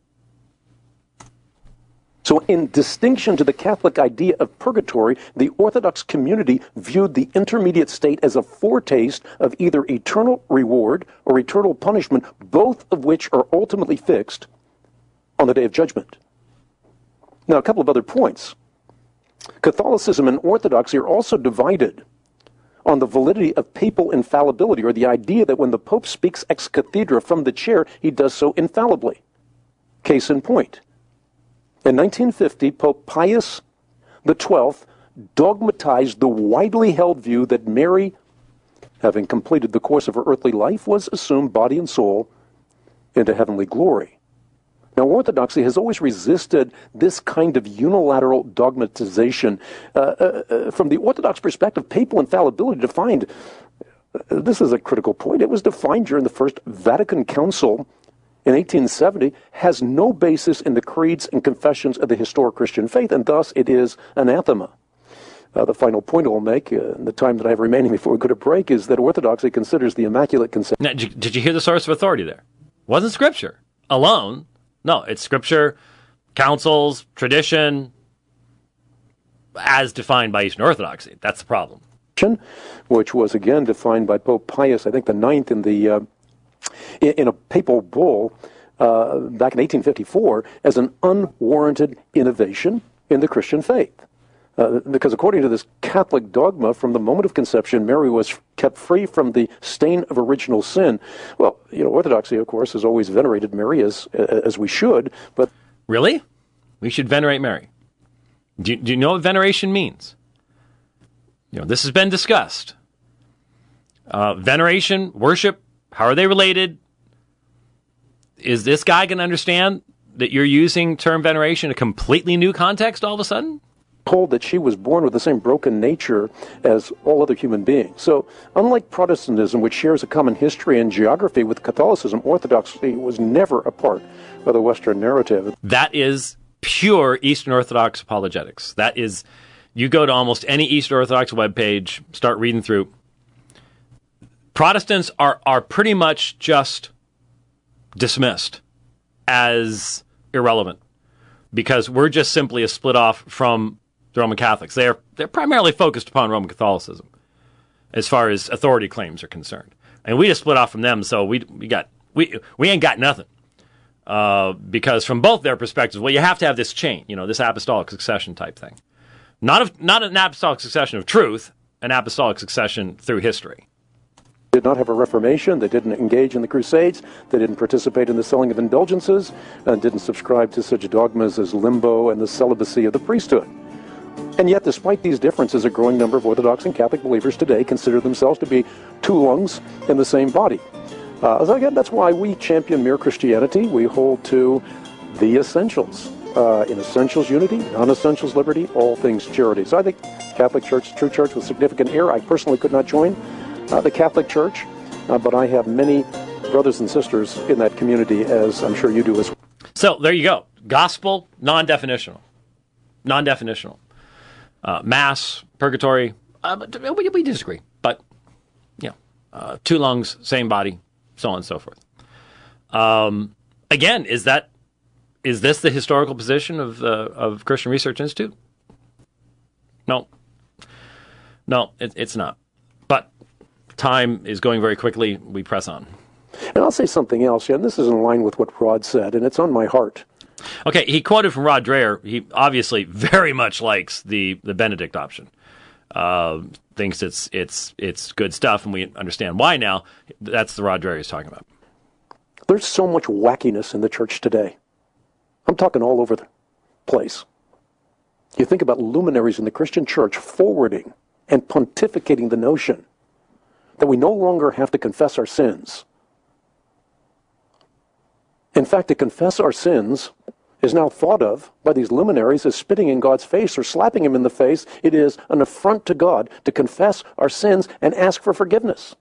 So in distinction to the Catholic idea of purgatory, the Orthodox community viewed the intermediate state as a foretaste of either eternal reward or eternal punishment, both of which are ultimately fixed on the day of judgment. Now, a couple of other points. Catholicism and Orthodoxy are also divided on the validity of papal infallibility, or the idea that when the Pope speaks ex cathedra from the chair, he does so infallibly. Case in point. In 1950, Pope Pius XII dogmatized the widely held view that Mary, having completed the course of her earthly life, was assumed body and soul into heavenly glory. Now, Orthodoxy has always resisted this kind of unilateral dogmatization. From the Orthodox perspective, papal infallibility defined, this is a critical point, it was defined during the First Vatican Council in 1870, has no basis in the creeds and confessions of the historic Christian faith, and thus it is anathema. The final point I'll make in the time that I have remaining before we go to break is that Orthodoxy considers the Immaculate Conception. Now, did you hear the source of authority there? It wasn't Scripture alone. No, it's Scripture, councils, tradition, as defined by Eastern Orthodoxy. That's the problem. Which was again defined by Pope Pius, I think the Ninth, in a papal bull back in 1854 as an unwarranted innovation in the Christian faith. Because according to this Catholic dogma, from the moment of conception, Mary was kept free from the stain of original sin. Well, Orthodoxy, of course, has always venerated Mary as we should, but... Really? We should venerate Mary. Do you know what veneration means? This has been discussed. Veneration, worship, how are they related? Is this guy going to understand that you're using term veneration in a completely new context all of a sudden? told that she was born with the same broken nature as all other human beings. So, unlike Protestantism, which shares a common history and geography with Catholicism, Orthodoxy was never a part of the Western narrative. That is pure Eastern Orthodox apologetics. That is, you go to almost any Eastern Orthodox webpage, start reading through. Protestants are pretty much just dismissed as irrelevant because we're just simply a split off from the Roman Catholics. They're primarily focused upon Roman Catholicism as far as authority claims are concerned. And we just split off from them, so we ain't got nothing. Because from both their perspectives, well, you have to have this chain, this apostolic succession type thing. Not an apostolic succession of truth, an apostolic succession through history. Did not have a Reformation. They didn't engage in the Crusades. They didn't participate in the selling of indulgences, and didn't subscribe to such dogmas as limbo and the celibacy of the priesthood. And yet, despite these differences, a growing number of Orthodox and Catholic believers today consider themselves to be two lungs in the same body. So again, that's why we champion mere Christianity. We hold to the essentials. In essentials, unity; non-essentials, liberty; all things charity. So I think Catholic Church, true church with significant error. I personally could not join the Catholic Church, but I have many brothers and sisters in that community, as I'm sure you do as well. So there you go. Gospel, non-definitional. Non-definitional. Mass, purgatory, we disagree. But, two lungs, same body, so on and so forth. Again, is this the historical position of Christian Research Institute? No, it's not. But time is going very quickly. We press on. And I'll say something else, and this is in line with what Rod said, and it's on my heart. Okay, he quoted from Rod Dreher. He obviously very much likes the Benedict option. Thinks it's good stuff, and we understand why now. That's the Rod Dreher he's talking about. There's so much wackiness in the church today. I'm talking all over the place. You think about luminaries in the Christian church forwarding and pontificating the notion that we no longer have to confess our sins. In fact, to confess our sins is now thought of by these luminaries as spitting in God's face or slapping him in the face. It is an affront to God to confess our sins and ask for forgiveness.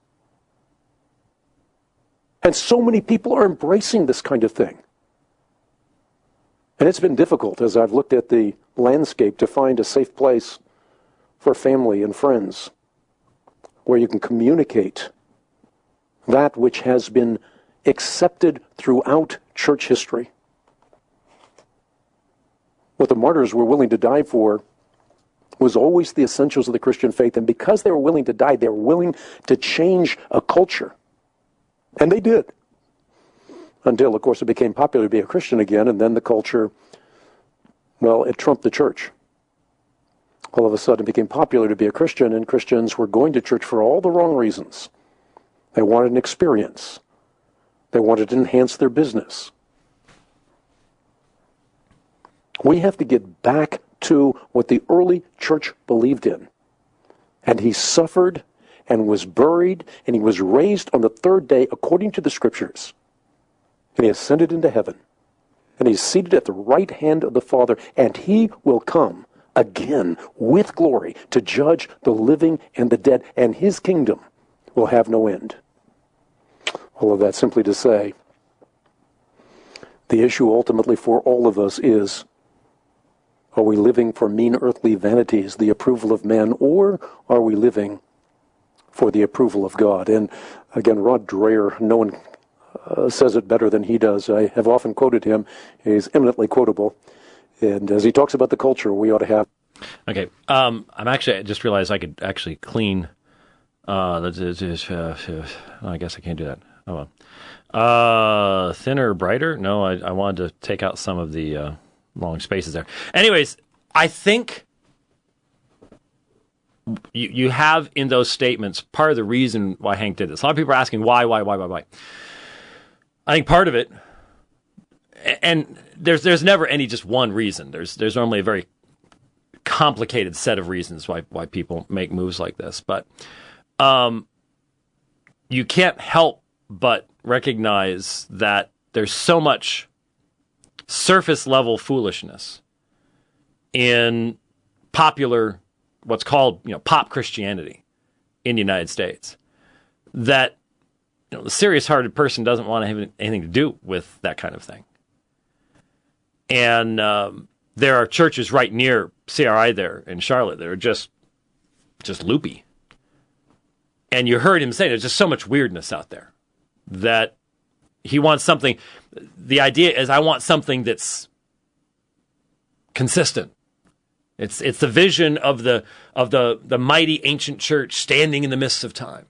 And so many people are embracing this kind of thing. And it's been difficult as I've looked at the landscape to find a safe place for family and friends where you can communicate that which has been accepted throughout church history. What the martyrs were willing to die for was always the essentials of the Christian faith. And because they were willing to die, they were willing to change a culture. And they did. Until, of course, it became popular to be a Christian again, and then the culture, well, it trumped the church. All of a sudden it became popular to be a Christian, and Christians were going to church for all the wrong reasons. They wanted an experience. They wanted to enhance their business. We have to get back to what the early church believed in. And he suffered and was buried, and he was raised on the third day according to the Scriptures. And he ascended into heaven. And he's seated at the right hand of the Father, and he will come again with glory to judge the living and the dead, and his kingdom will have no end. All of that simply to say, the issue ultimately for all of us is, are we living for mean earthly vanities, the approval of men, or are we living for the approval of God? And again, Rod Dreher, no one says it better than he does. I have often quoted him. He's eminently quotable. And as he talks about the culture, we ought to have. Okay. I just realized I could actually clean. I guess I can't do that. Oh, well. Thinner, brighter? No, I wanted to take out some of the long spaces there. Anyways, I think you have in those statements part of the reason why Hank did this. A lot of people are asking why. I think part of it, and there's never any just one reason. There's normally a very complicated set of reasons why people make moves like this. But you can't help but recognize that there's so much surface level foolishness in popular, what's called, pop Christianity in the United States, that the serious-hearted person doesn't want to have anything to do with that kind of thing. And there are churches right near CRI there in Charlotte that are just loopy. And you heard him say there's just so much weirdness out there that he wants something. The idea is, I want something that's consistent. It's the vision of the mighty ancient church standing in the midst of time.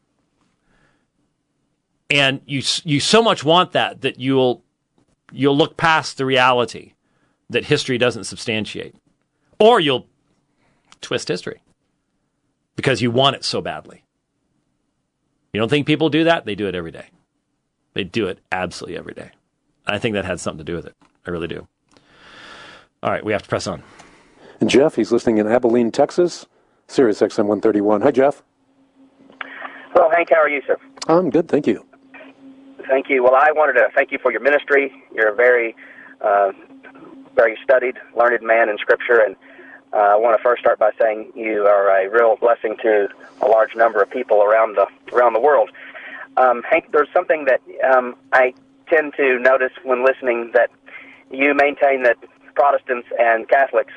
And you so much want that you'll look past the reality that history doesn't substantiate, or you'll twist history because you want it so badly. You don't think people do that? They do it every day. They do it absolutely every day. I think that had something to do with it. I really do. All right, we have to press on. And Jeff, he's listening in Abilene, Texas, Sirius XM 131. Hi, Jeff. Hello, Hank. How are you, sir? I'm good, thank you. Thank you. Well, I wanted to thank you for your ministry. You're a very studied, learned man in Scripture, and I want to first start by saying you are a real blessing to a large number of people around the world. Hank, there's something that I tend to notice when listening, that you maintain that Protestants and Catholics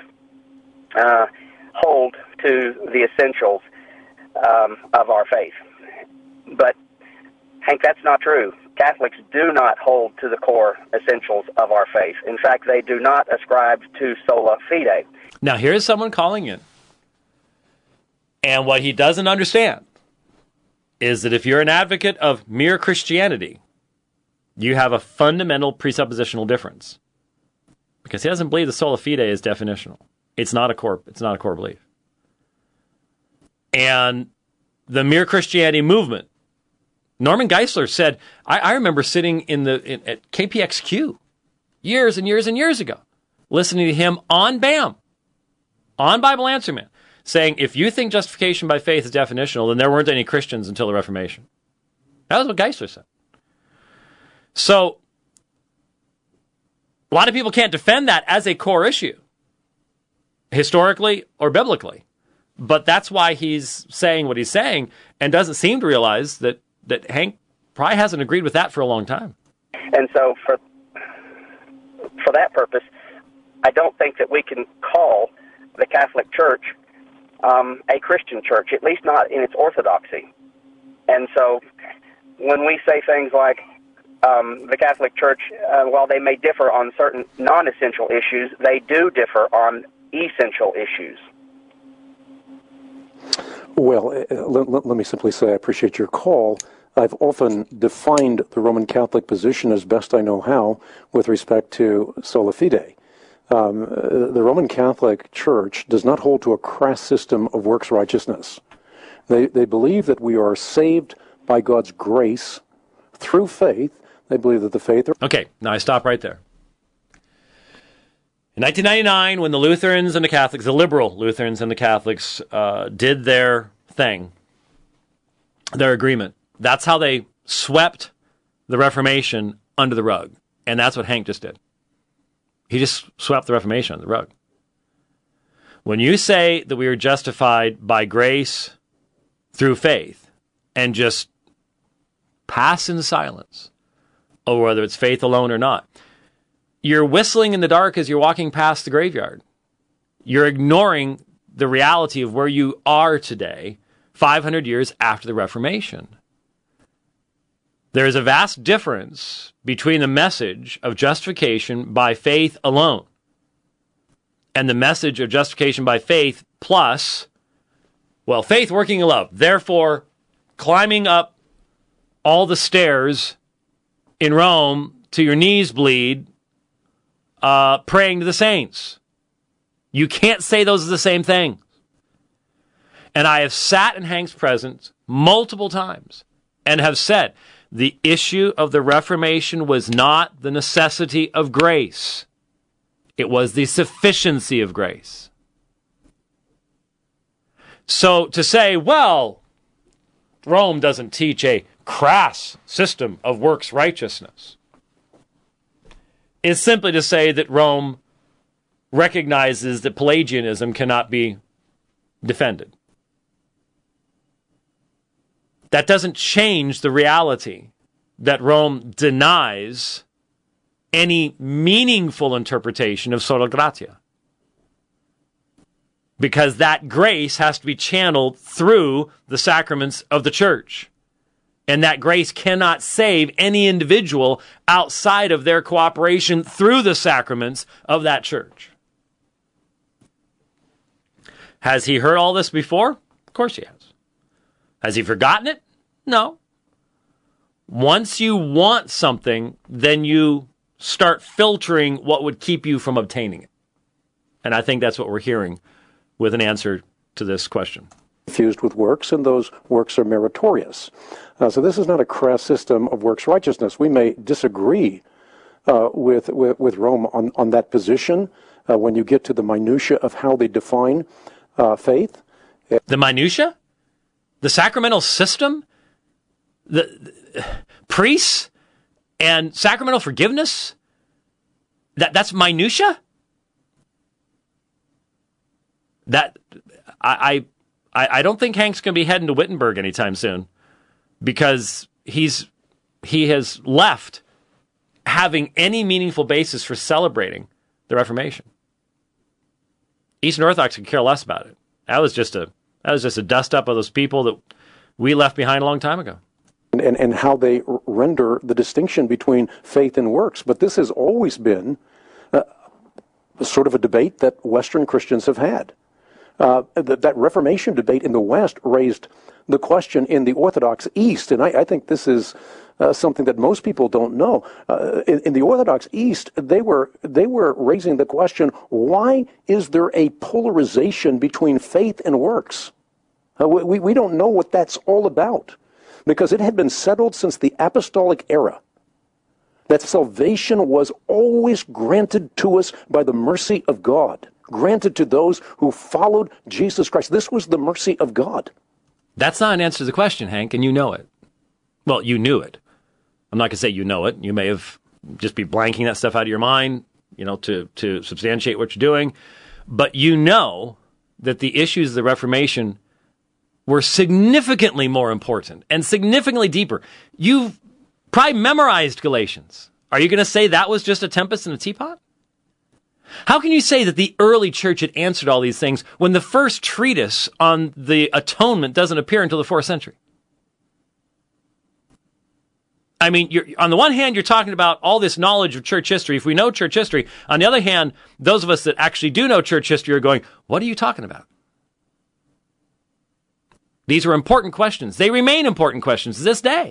hold to the essentials of our faith. But, Hank, that's not true. Catholics do not hold to the core essentials of our faith. In fact, they do not ascribe to sola fide. Now, here's someone calling in. And what he doesn't understand is that if you're an advocate of mere Christianity, you have a fundamental presuppositional difference. Because he doesn't believe the sola fide is definitional. It's not a core belief. And the mere Christianity movement, Norman Geisler said, I remember sitting at KPXQ years and years and years ago, listening to him on BAM, on Bible Answer Man, saying, if you think justification by faith is definitional, then there weren't any Christians until the Reformation. That was what Geisler said. So, a lot of people can't defend that as a core issue, historically or biblically. But that's why he's saying what he's saying, and doesn't seem to realize that Hank probably hasn't agreed with that for a long time. And so for that purpose, I don't think that we can call the Catholic Church a Christian church, at least not in its orthodoxy. And so when we say things like the Catholic Church, while they may differ on certain non-essential issues, they do differ on essential issues. Well, let me simply say I appreciate your call. I've often defined the Roman Catholic position as best I know how with respect to sola fide. The Roman Catholic Church does not hold to a crass system of works righteousness. They believe that we are saved by God's grace through faith. They believe that the faith... Okay, now I stop right there. In 1999, when the Lutherans and the Catholics, the liberal Lutherans and the Catholics, did their thing, their agreement, that's how they swept the Reformation under the rug. And that's what Hank just did. He just swept the Reformation under the rug. When you say that we are justified by grace through faith and just pass in silence, or whether it's faith alone or not, you're whistling in the dark as you're walking past the graveyard. You're ignoring the reality of where you are today, 500 years after the Reformation. There is a vast difference between the message of justification by faith alone and the message of justification by faith plus, well, faith working in love. Therefore, climbing up all the stairs in Rome till your knees bleed, praying to the saints. You can't say those are the same thing. And I have sat in Hank's presence multiple times and have said, the issue of the Reformation was not the necessity of grace. It was the sufficiency of grace. So to say, well, Rome doesn't teach a crass system of works righteousness is simply to say that Rome recognizes that Pelagianism cannot be defended. That doesn't change the reality that Rome denies any meaningful interpretation of sola gratia. Because that grace has to be channeled through the sacraments of the church. And that grace cannot save any individual outside of their cooperation through the sacraments of that church. Has he heard all this before? Of course he has. Has he forgotten it? No. Once you want something, then you start filtering what would keep you from obtaining it. And I think that's what we're hearing with an answer to this question. Fused with works, and those works are meritorious. So this is not a crass system of works righteousness. We may disagree with Rome on that position when you get to the minutia of how they define faith. The minutia? The sacramental system? The priests and sacramental forgiveness? That's minutia? I don't think Hank's going to be heading to Wittenberg anytime soon, because he has left having any meaningful basis for celebrating the Reformation. Eastern Orthodox could care less about it. That was just a dust up of those people that we left behind a long time ago. And how they render the distinction between faith and works. But this has always been sort of a debate that Western Christians have had. That Reformation debate in the West raised the question in the Orthodox East, and I think this is something that most people don't know. In the Orthodox East, they were raising the question: why is there a polarization between faith and works? We don't know what that's all about, because it had been settled since the apostolic era that salvation was always granted to us by the mercy of God, granted to those who followed Jesus Christ. This was the mercy of God. That's not an answer to the question, Hank, and you know it. Well, you knew it. I'm not going to say you know it. You may have just be blanking that stuff out of your mind, to substantiate what you're doing. But you know that the issues of the Reformation were significantly more important and significantly deeper. You've probably memorized Galatians. Are you going to say that was just a tempest in a teapot? How can you say that the early church had answered all these things when the first treatise on the atonement doesn't appear until the 4th century? I mean, on the one hand, you're talking about all this knowledge of church history. If we know church history, on the other hand, those of us that actually do know church history are going, what are you talking about? These are important questions. They remain important questions to this day.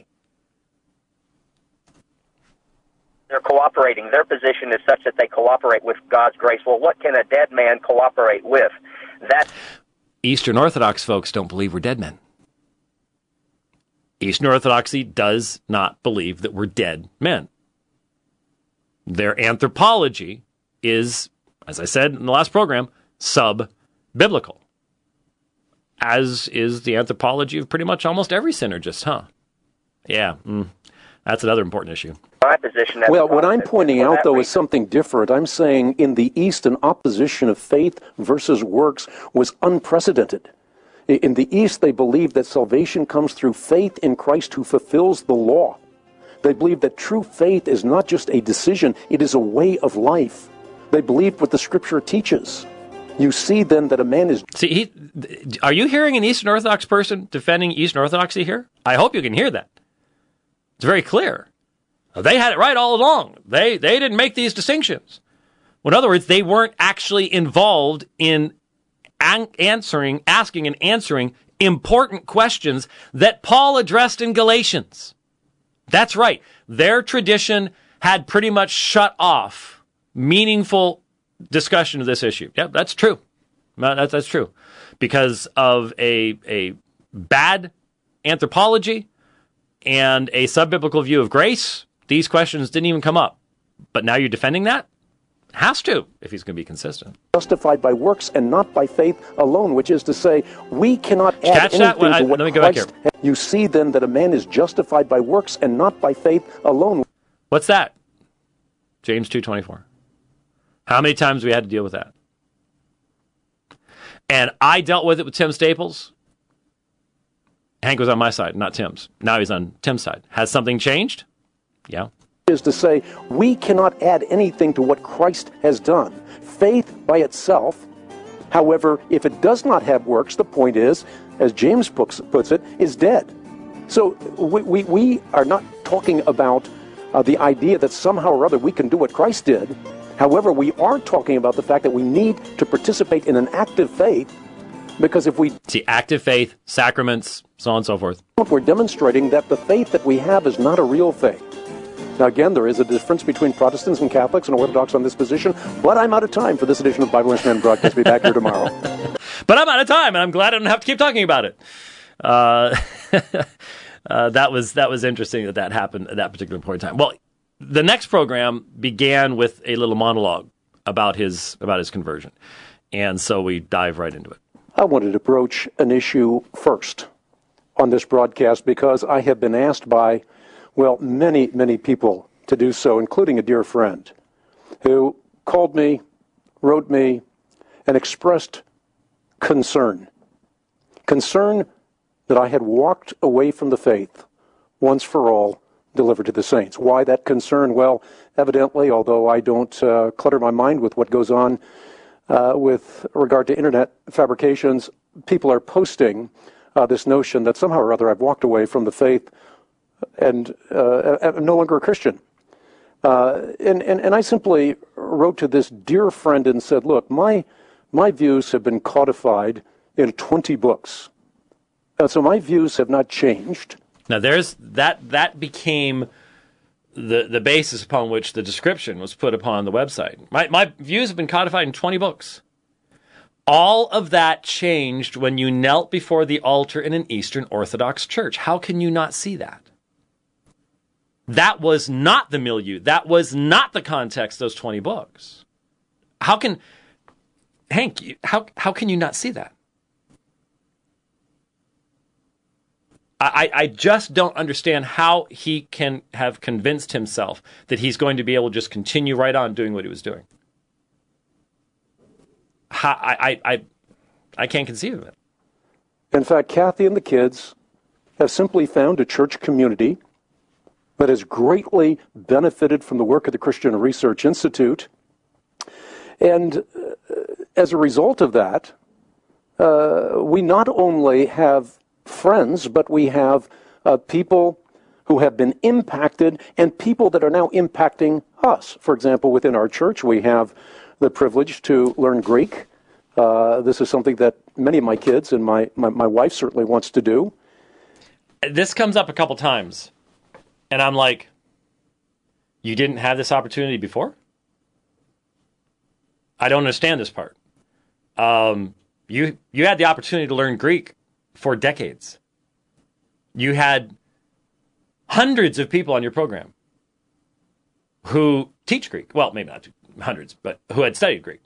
They're cooperating. Their position is such that they cooperate with God's grace. Well, what can a dead man cooperate with? Eastern Orthodox folks don't believe we're dead men. Eastern Orthodoxy does not believe that we're dead men. Their anthropology is, as I said in the last program, sub-biblical, as is the anthropology of pretty much almost every synergist, huh? Yeah, that's another important issue. My position. Well, what I'm pointing out, though, is something different. I'm saying in the East, an opposition of faith versus works was unprecedented. In the East, they believe that salvation comes through faith in Christ who fulfills the law. They believe that true faith is not just a decision, it is a way of life. They believe what the Scripture teaches. You see, then, that a man is... See, are you hearing an Eastern Orthodox person defending Eastern Orthodoxy here? I hope you can hear that. It's very clear. They had it right all along. They didn't make these distinctions. Well, in other words, they weren't actually involved in asking and answering important questions that Paul addressed in Galatians. That's right. Their tradition had pretty much shut off meaningful discussion of this issue. Yeah, that's true. That's true. Because of a bad anthropology and a sub-biblical view of grace, these questions didn't even come up. But now you're defending that? Has to, if he's going to be consistent. Justified by works and not by faith alone, which is to say, we cannot add anything to what let me go back here. You see then that a man is justified by works and not by faith alone. What's that? James 2:24. How many times we had to deal with that? And I dealt with it with Tim Staples. Hank was on my side, not Tim's. Now he's on Tim's side. Has something changed? Yeah. Is to say we cannot add anything to what Christ has done. Faith by itself, however, if it does not have works, the point is, as James puts it, is dead. So we are not talking about the idea that somehow or other we can do what Christ did. However, we are talking about the fact that we need to participate in an active faith, because if we see active faith, sacraments, so on and so forth, we're demonstrating that the faith that we have is not a real faith. Now, again, there is a difference between Protestants and Catholics and Orthodox on this position, but I'm out of time for this edition of Bible Understanding Broadcast. Be back here tomorrow. But I'm out of time, and I'm glad I don't have to keep talking about it. That was interesting that happened at that particular point in time. Well, the next program began with a little monologue about his conversion, and so we dive right into it. I wanted to broach an issue first on this broadcast because I have been asked by, well, many, many people to do so, including a dear friend who called me, wrote me, and expressed concern. Concern that I had walked away from the faith once for all delivered to the saints. Why that concern? Well, evidently, although I don't clutter my mind with what goes on with regard to internet fabrications, people are posting this notion that somehow or other I've walked away from the faith and I'm no longer a Christian. And I simply wrote to this dear friend and said, look, my views have been codified in 20 books. So my views have not changed. Now there's that became the basis upon which the description was put upon the website. My views have been codified in 20 books. All of that changed when you knelt before the altar in an Eastern Orthodox church. How can you not see that? That was not the milieu. That was not the context of those 20 books. Hank, how can you not see that? I just don't understand how he can have convinced himself that he's going to be able to just continue right on doing what he was doing. I can't conceive of it. In fact, Kathy and the kids have simply found a church community that has greatly benefited from the work of the Christian Research Institute. And as a result of that, we not only have friends, but we have people who have been impacted and people that are now impacting us. For example, within our church, we have the privilege to learn Greek. This is something that many of my kids and my wife certainly wants to do. This comes up a couple times, and I'm like, you didn't have this opportunity before? I don't understand this part. You had the opportunity to learn Greek for decades. You had hundreds of people on your program who teach Greek. Well, maybe not hundreds, but who had studied Greek.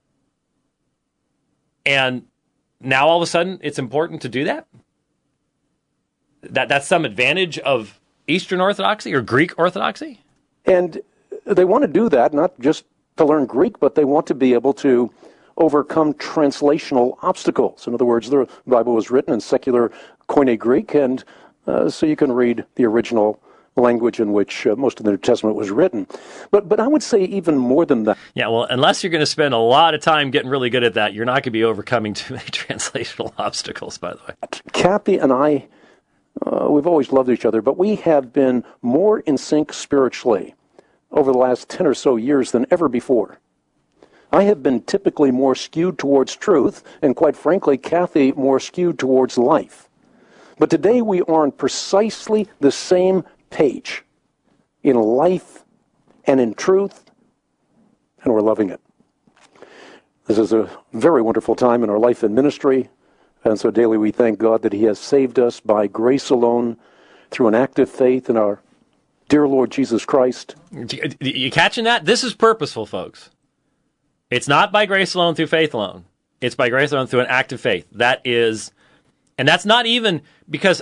And now all of a sudden it's important to do that? That's some advantage of Eastern Orthodoxy or Greek Orthodoxy? And they want to do that, not just to learn Greek, but they want to be able to overcome translational obstacles. In other words, the Bible was written in secular Koine Greek, and so you can read the original language in which most of the New Testament was written. But I would say even more than that. Yeah, well, unless you're going to spend a lot of time getting really good at that, you're not going to be overcoming too many translational obstacles, by the way. Kathy and I, we've always loved each other, but we have been more in sync spiritually over the last 10 or so years than ever before. I have been typically more skewed towards truth, and quite frankly, Kathy more skewed towards life. But today we are on precisely the same page in life and in truth, and we're loving it. This is a very wonderful time in our life and ministry, and so daily we thank God that He has saved us by grace alone, through an active faith in our dear Lord Jesus Christ. You catching that? This is purposeful, folks. It's not by grace alone through faith alone. It's by grace alone through an active faith. That is, and that's not even because,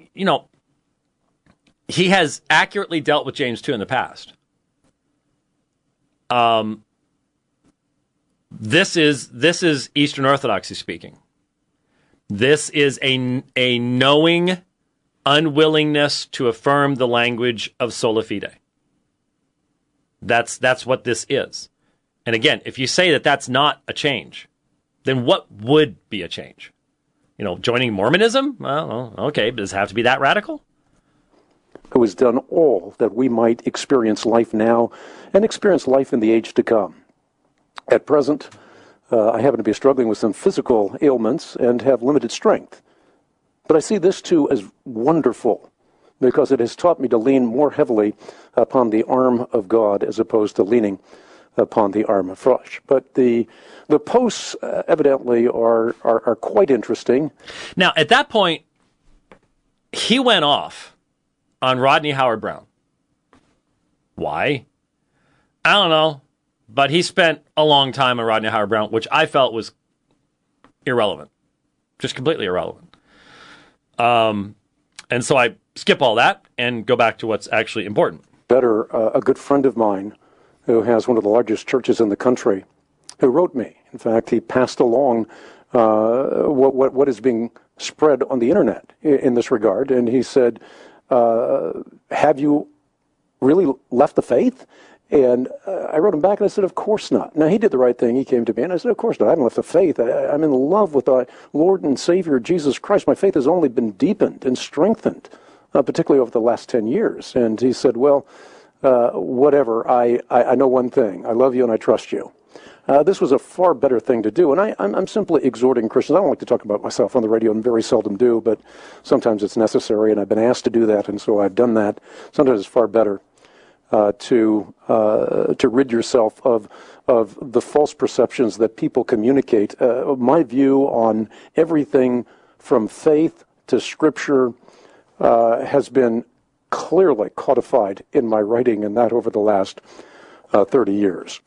he has accurately dealt with James 2 in the past. This is Eastern Orthodoxy speaking. This is a knowing unwillingness to affirm the language of sola fide. That's what this is. And again, if you say that that's not a change, then what would be a change? Joining Mormonism? Well, okay, does it have to be that radical? Who has done all that we might experience life now and experience life in the age to come. At present, I happen to be struggling with some physical ailments and have limited strength. But I see this too as wonderful because it has taught me to lean more heavily upon the arm of God as opposed to leaning upon the arm of flesh. But the posts evidently are quite interesting. Now, at that point, he went off on Rodney Howard-Browne. Why? I don't know. But he spent a long time on Rodney Howard-Browne, which I felt was irrelevant. Just completely irrelevant. And so I skip all that and go back to what's actually important. Better, a good friend of mine who has one of the largest churches in the country, who wrote me. In fact, he passed along what is being spread on the internet in this regard. And he said, have you really left the faith? And I wrote him back and I said, of course not. Now, he did the right thing. He came to me and I said, of course not. I haven't left the faith. I'm in love with our Lord and Savior, Jesus Christ. My faith has only been deepened and strengthened, particularly over the last 10 years. And he said, well, whatever. I know one thing. I love you and I trust you. This was a far better thing to do. And I'm simply exhorting Christians. I don't like to talk about myself on the radio and very seldom do, but sometimes it's necessary and I've been asked to do that. And so I've done that. Sometimes it's far better to rid yourself of the false perceptions that people communicate. My view on everything from faith to Scripture has been clearly codified in my writing, and that over the last 30 years.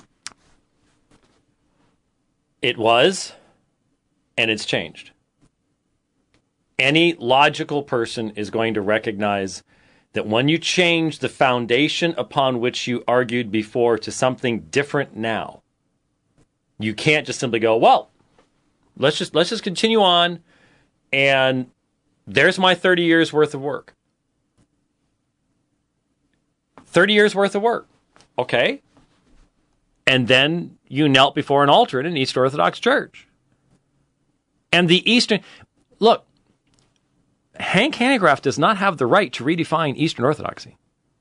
It was, and it's changed. Any logical person is going to recognize that when you change the foundation upon which you argued before to something different now, you can't just simply go, well, let's just continue on, and there's my 30 years worth of work. 30 years worth of work. Okay. And then you knelt before an altar in an Eastern Orthodox church. And the Eastern... Look, Hank Hanegraaff does not have the right to redefine Eastern Orthodoxy.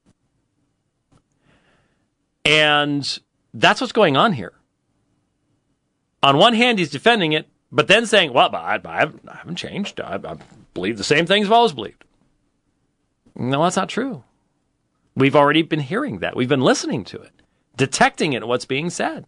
And that's what's going on here. On one hand, he's defending it, but then saying, well, I haven't changed. I believe the same things I've always believed. No, that's not true. We've already been hearing that. We've been listening to it, detecting it in what's being said.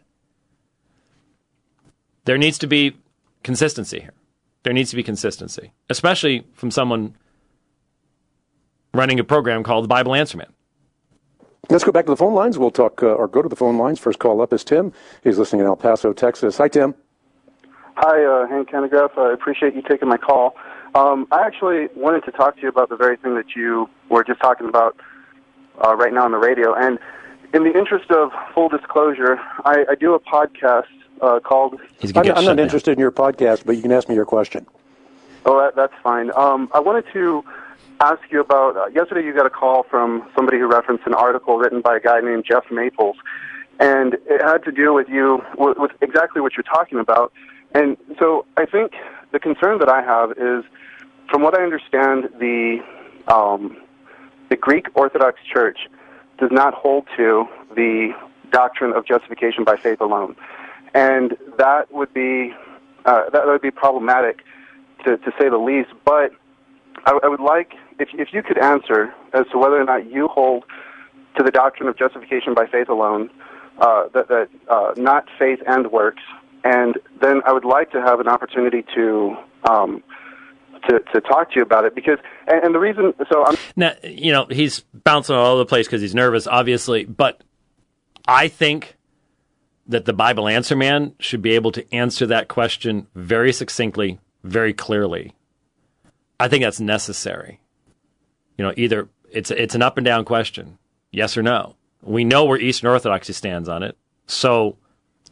There needs to be consistency here. There needs to be consistency, especially from someone running a program called the Bible Answer Man. Let's go back to the phone lines. We'll talk, or go to the phone lines. First call up is Tim. He's listening in El Paso, Texas. Hi, Tim. Hi, Hank Hanegraaff. I appreciate you taking my call. I actually wanted to talk to you about the very thing that you were just talking about right now on the radio. And in the interest of full disclosure, I do a podcast called... I'm not interested in your podcast, but you can ask me your question. Oh, that's fine. I wanted to ask you about... yesterday you got a call from somebody who referenced an article written by a guy named Jeff Maples, and it had to do with you, with exactly what you're talking about. And so I think the concern that I have is, from what I understand, the Greek Orthodox Church does not hold to the doctrine of justification by faith alone. And that would be problematic, to say the least. But I would like, if you could answer as to whether or not you hold to the doctrine of justification by faith alone, that not faith and works. And then I would like to have an opportunity to talk to you about it, because and the reason. So I'm now, he's bouncing all over the place because he's nervous, obviously. But I think that the Bible Answer Man should be able to answer that question very succinctly, very clearly. I think that's necessary. Either it's an up and down question, yes or no. We know where Eastern Orthodoxy stands on it, so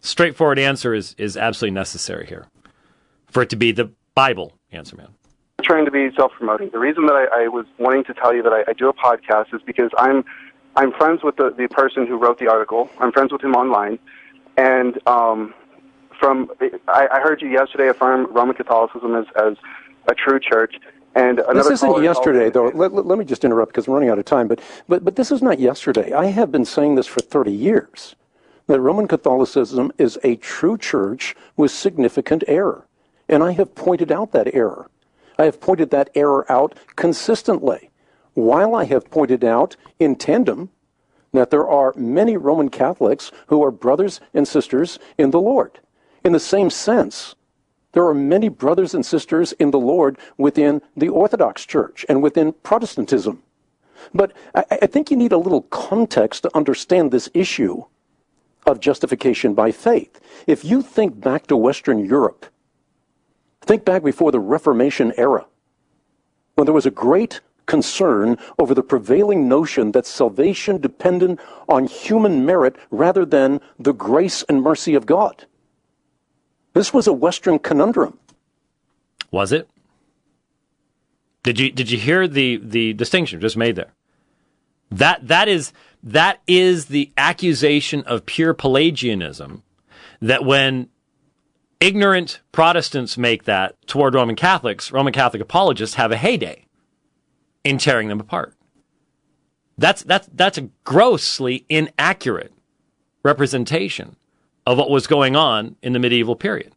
straightforward answer is absolutely necessary here for it to be the Bible answer, man. Trying to be self-promoting. The reason that I was wanting to tell you that I do a podcast is because I'm friends with the person who wrote the article. I'm friends with him online, and I heard you yesterday affirm Roman Catholicism as a true church. And this isn't yesterday, though. Let me just interrupt because we're running out of time. But this is not yesterday. I have been saying this for 30 years, that Roman Catholicism is a true church with significant error. And I have pointed out that error. I have pointed that error out consistently, while I have pointed out in tandem that there are many Roman Catholics who are brothers and sisters in the Lord. In the same sense, there are many brothers and sisters in the Lord within the Orthodox Church and within Protestantism. But I think you need a little context to understand this issue of justification by faith. If you think back to Western Europe, think back before the Reformation era, when there was a great concern over the prevailing notion that salvation depended on human merit rather than the grace and mercy of God. This was a Western conundrum. Was it? Did you hear the distinction just made there? That is the accusation of pure Pelagianism, that when ignorant Protestants make that toward Roman Catholics, Roman Catholic apologists have a heyday in tearing them apart. That's a grossly inaccurate representation of what was going on in the medieval period.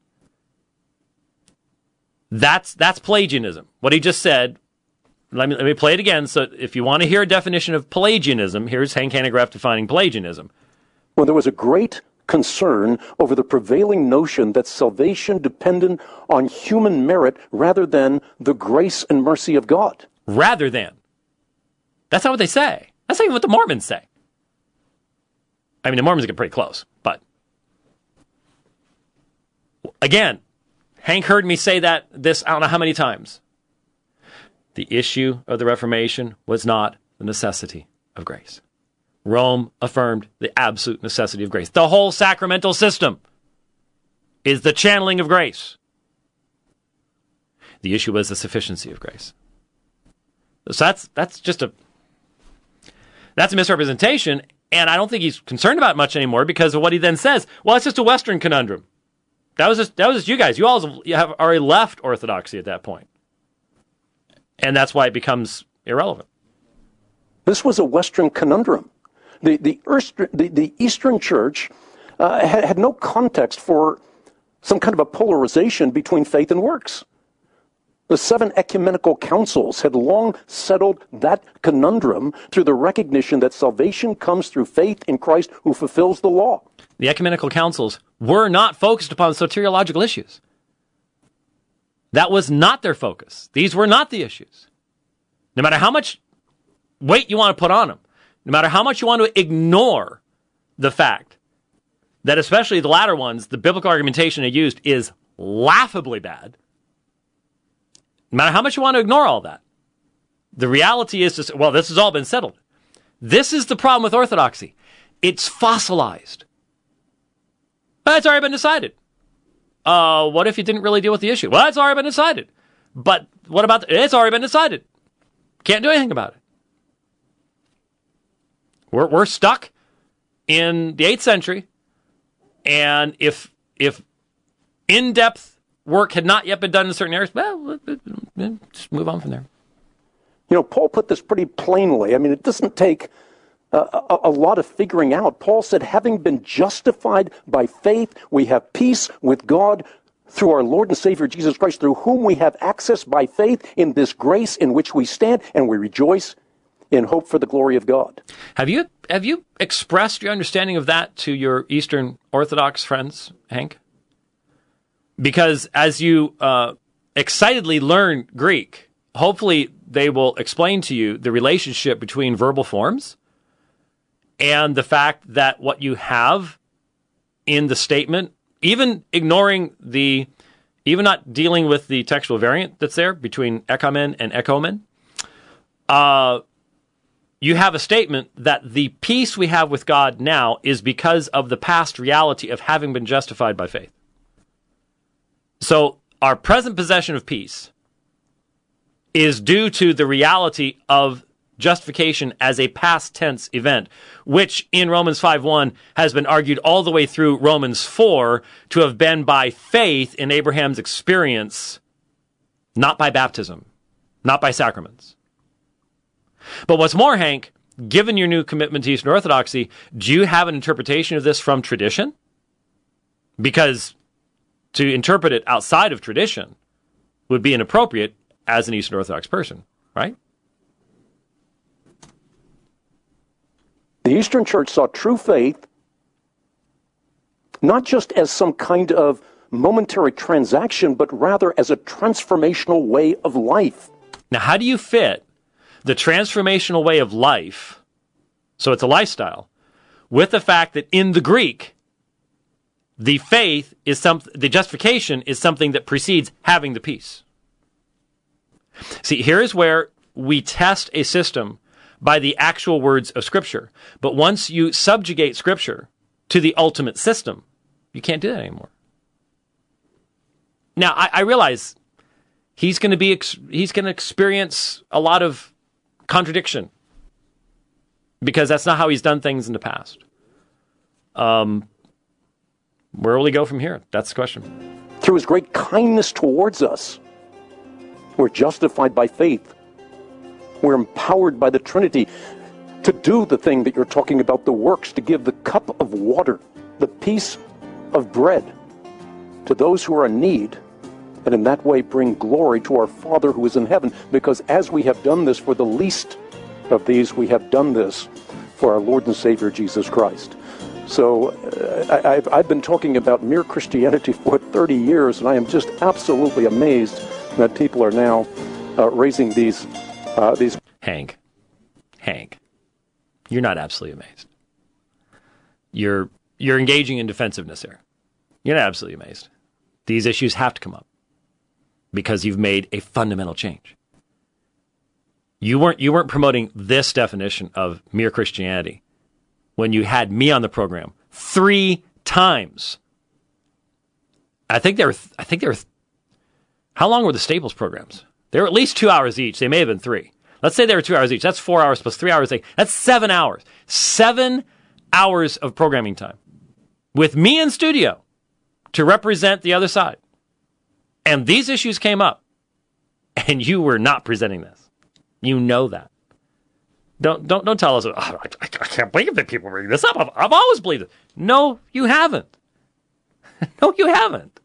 That's Pelagianism. What he just said, let me play it again. So if you want to hear a definition of Pelagianism, here's Hank Hanegraaff defining Pelagianism. When there was a great concern over the prevailing notion that salvation depended on human merit rather than the grace and mercy of God. Rather than. That's not what they say. That's not even what the Mormons say. I mean, the Mormons get pretty close, but again, Hank heard me say this I don't know how many times. The issue of the Reformation was not the necessity of grace. Rome affirmed the absolute necessity of grace. The whole sacramental system is the channeling of grace. The issue was the sufficiency of grace. So that's a misrepresentation, and I don't think he's concerned about it much anymore because of what he then says. Well, it's just a Western conundrum. That was just you guys. You all have already left Orthodoxy at that point. And that's why it becomes irrelevant. This was a Western conundrum. The Eastern Church had no context for some kind of a polarization between faith and works. The 7 ecumenical councils had long settled that conundrum through the recognition that salvation comes through faith in Christ who fulfills the law. The ecumenical councils were not focused upon soteriological issues. That was not their focus. These were not the issues. No matter how much weight you want to put on them, no matter how much you want to ignore the fact that especially the latter ones, the biblical argumentation they used is laughably bad. No matter how much you want to ignore all that, the reality is this has all been settled. This is the problem with Orthodoxy. It's fossilized. It's already been decided. What if you didn't really deal with the issue? Well, it's already been decided. But what about it's already been decided. Can't do anything about it. We're stuck in the 8th century, and if in-depth work had not yet been done in certain areas, well, just move on from there. You know, Paul put this pretty plainly. I mean, it doesn't take a lot of figuring out. Paul said, having been justified by faith, we have peace with God through our Lord and Savior Jesus Christ, through whom we have access by faith in this grace in which we stand, and we rejoice in hope for the glory of God. Have you expressed your understanding of that to your Eastern Orthodox friends, Hank? Because as you excitedly learn Greek, hopefully they will explain to you the relationship between verbal forms and the fact that what you have in the statement, even not dealing with the textual variant that's there between ekamen and ekomen, you have a statement that the peace we have with God now is because of the past reality of having been justified by faith. So our present possession of peace is due to the reality of justification as a past tense event, which in Romans 5:1 has been argued all the way through Romans 4 to have been by faith in Abraham's experience, not by baptism, not by sacraments. But what's more, Hank, given your new commitment to Eastern Orthodoxy, do you have an interpretation of this from tradition? Because to interpret it outside of tradition would be inappropriate as an Eastern Orthodox person, right? The Eastern Church saw true faith not just as some kind of momentary transaction, but rather as a transformational way of life. Now, how do you fit the transformational way of life, so it's a lifestyle, with the fact that in the Greek, the faith is the justification is something that precedes having the peace? See, here's where we test a system by the actual words of Scripture. But once you subjugate Scripture to the ultimate system, you can't do that anymore. Now, I realize he's going to experience a lot of contradiction because that's not how he's done things in the past. Where will he go from here? That's the question. Through his great kindness towards us, we're justified by faith. We're empowered by the Trinity to do the thing that you're talking about, the works, to give the cup of water, the piece of bread to those who are in need, and in that way bring glory to our Father who is in heaven. Because as we have done this for the least of these, we have done this for our Lord and Savior Jesus Christ. So I've been talking about mere Christianity for 30 years, and I am just absolutely amazed that people are now raising these. Hank, you're not absolutely amazed. You're engaging in defensiveness here. You're not absolutely amazed. These issues have to come up because you've made a fundamental change. You weren't promoting this definition of mere Christianity when you had me on the program 3 times. I think there were. How long were the Staples programs? They were at least 2 hours each. They may have been 3. Let's say they were 2 hours each. That's 4 hours plus 3 hours. That's 7 hours. 7 hours of programming time with me in studio to represent the other side. And these issues came up, and you were not presenting this. You know that. Don't tell us, I can't believe that people bring this up. I've always believed it. No, you haven't. No, you haven't.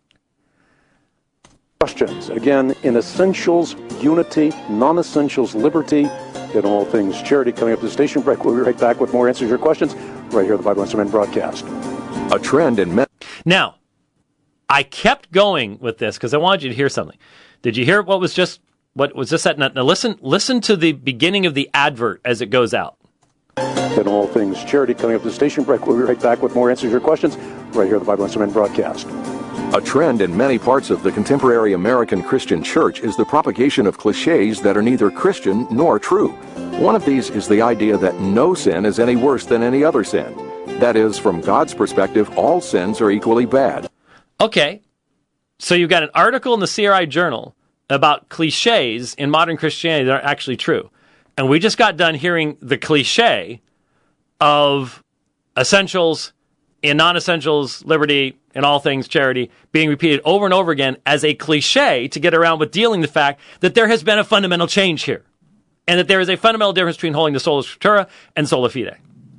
Questions. Again, in essentials, unity, non-essentials, liberty, in all things charity. Coming up to the station break, we'll be right back with more answers to your questions right here on the Bible Answer Men broadcast. A trend in men. Now, I kept going with this because I wanted you to hear something. Did you hear what was just that? Now listen to the beginning of the advert as it goes out. In all things charity. Coming up to the station break, we'll be right back with more answers to your questions right here on the Bible Answer Men broadcast. A trend in many parts of the contemporary American Christian church is the propagation of cliches that are neither Christian nor true. One of these is the idea that no sin is any worse than any other sin. That is, from God's perspective, all sins are equally bad. Okay, so you've got an article in the CRI Journal about cliches in modern Christianity that are actually true. And we just got done hearing the cliche of essentials in non-essentials, liberty, in all things charity, being repeated over and over again as a cliche to get around with dealing the fact that there has been a fundamental change here. And that there is a fundamental difference between holding the sola scriptura and sola fide.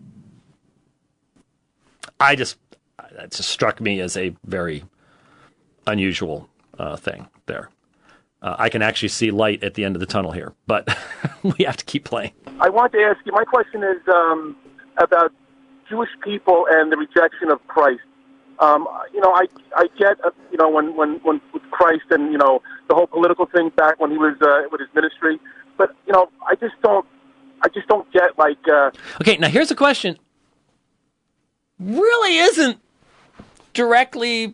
That just struck me as a very unusual thing there. I can actually see light at the end of the tunnel here, but we have to keep playing. I want to ask you, my question is about Jewish people and the rejection of Christ. I get, when with Christ and, the whole political thing back when he was with his ministry, but, I just don't get, Okay, now here's a question. Really isn't directly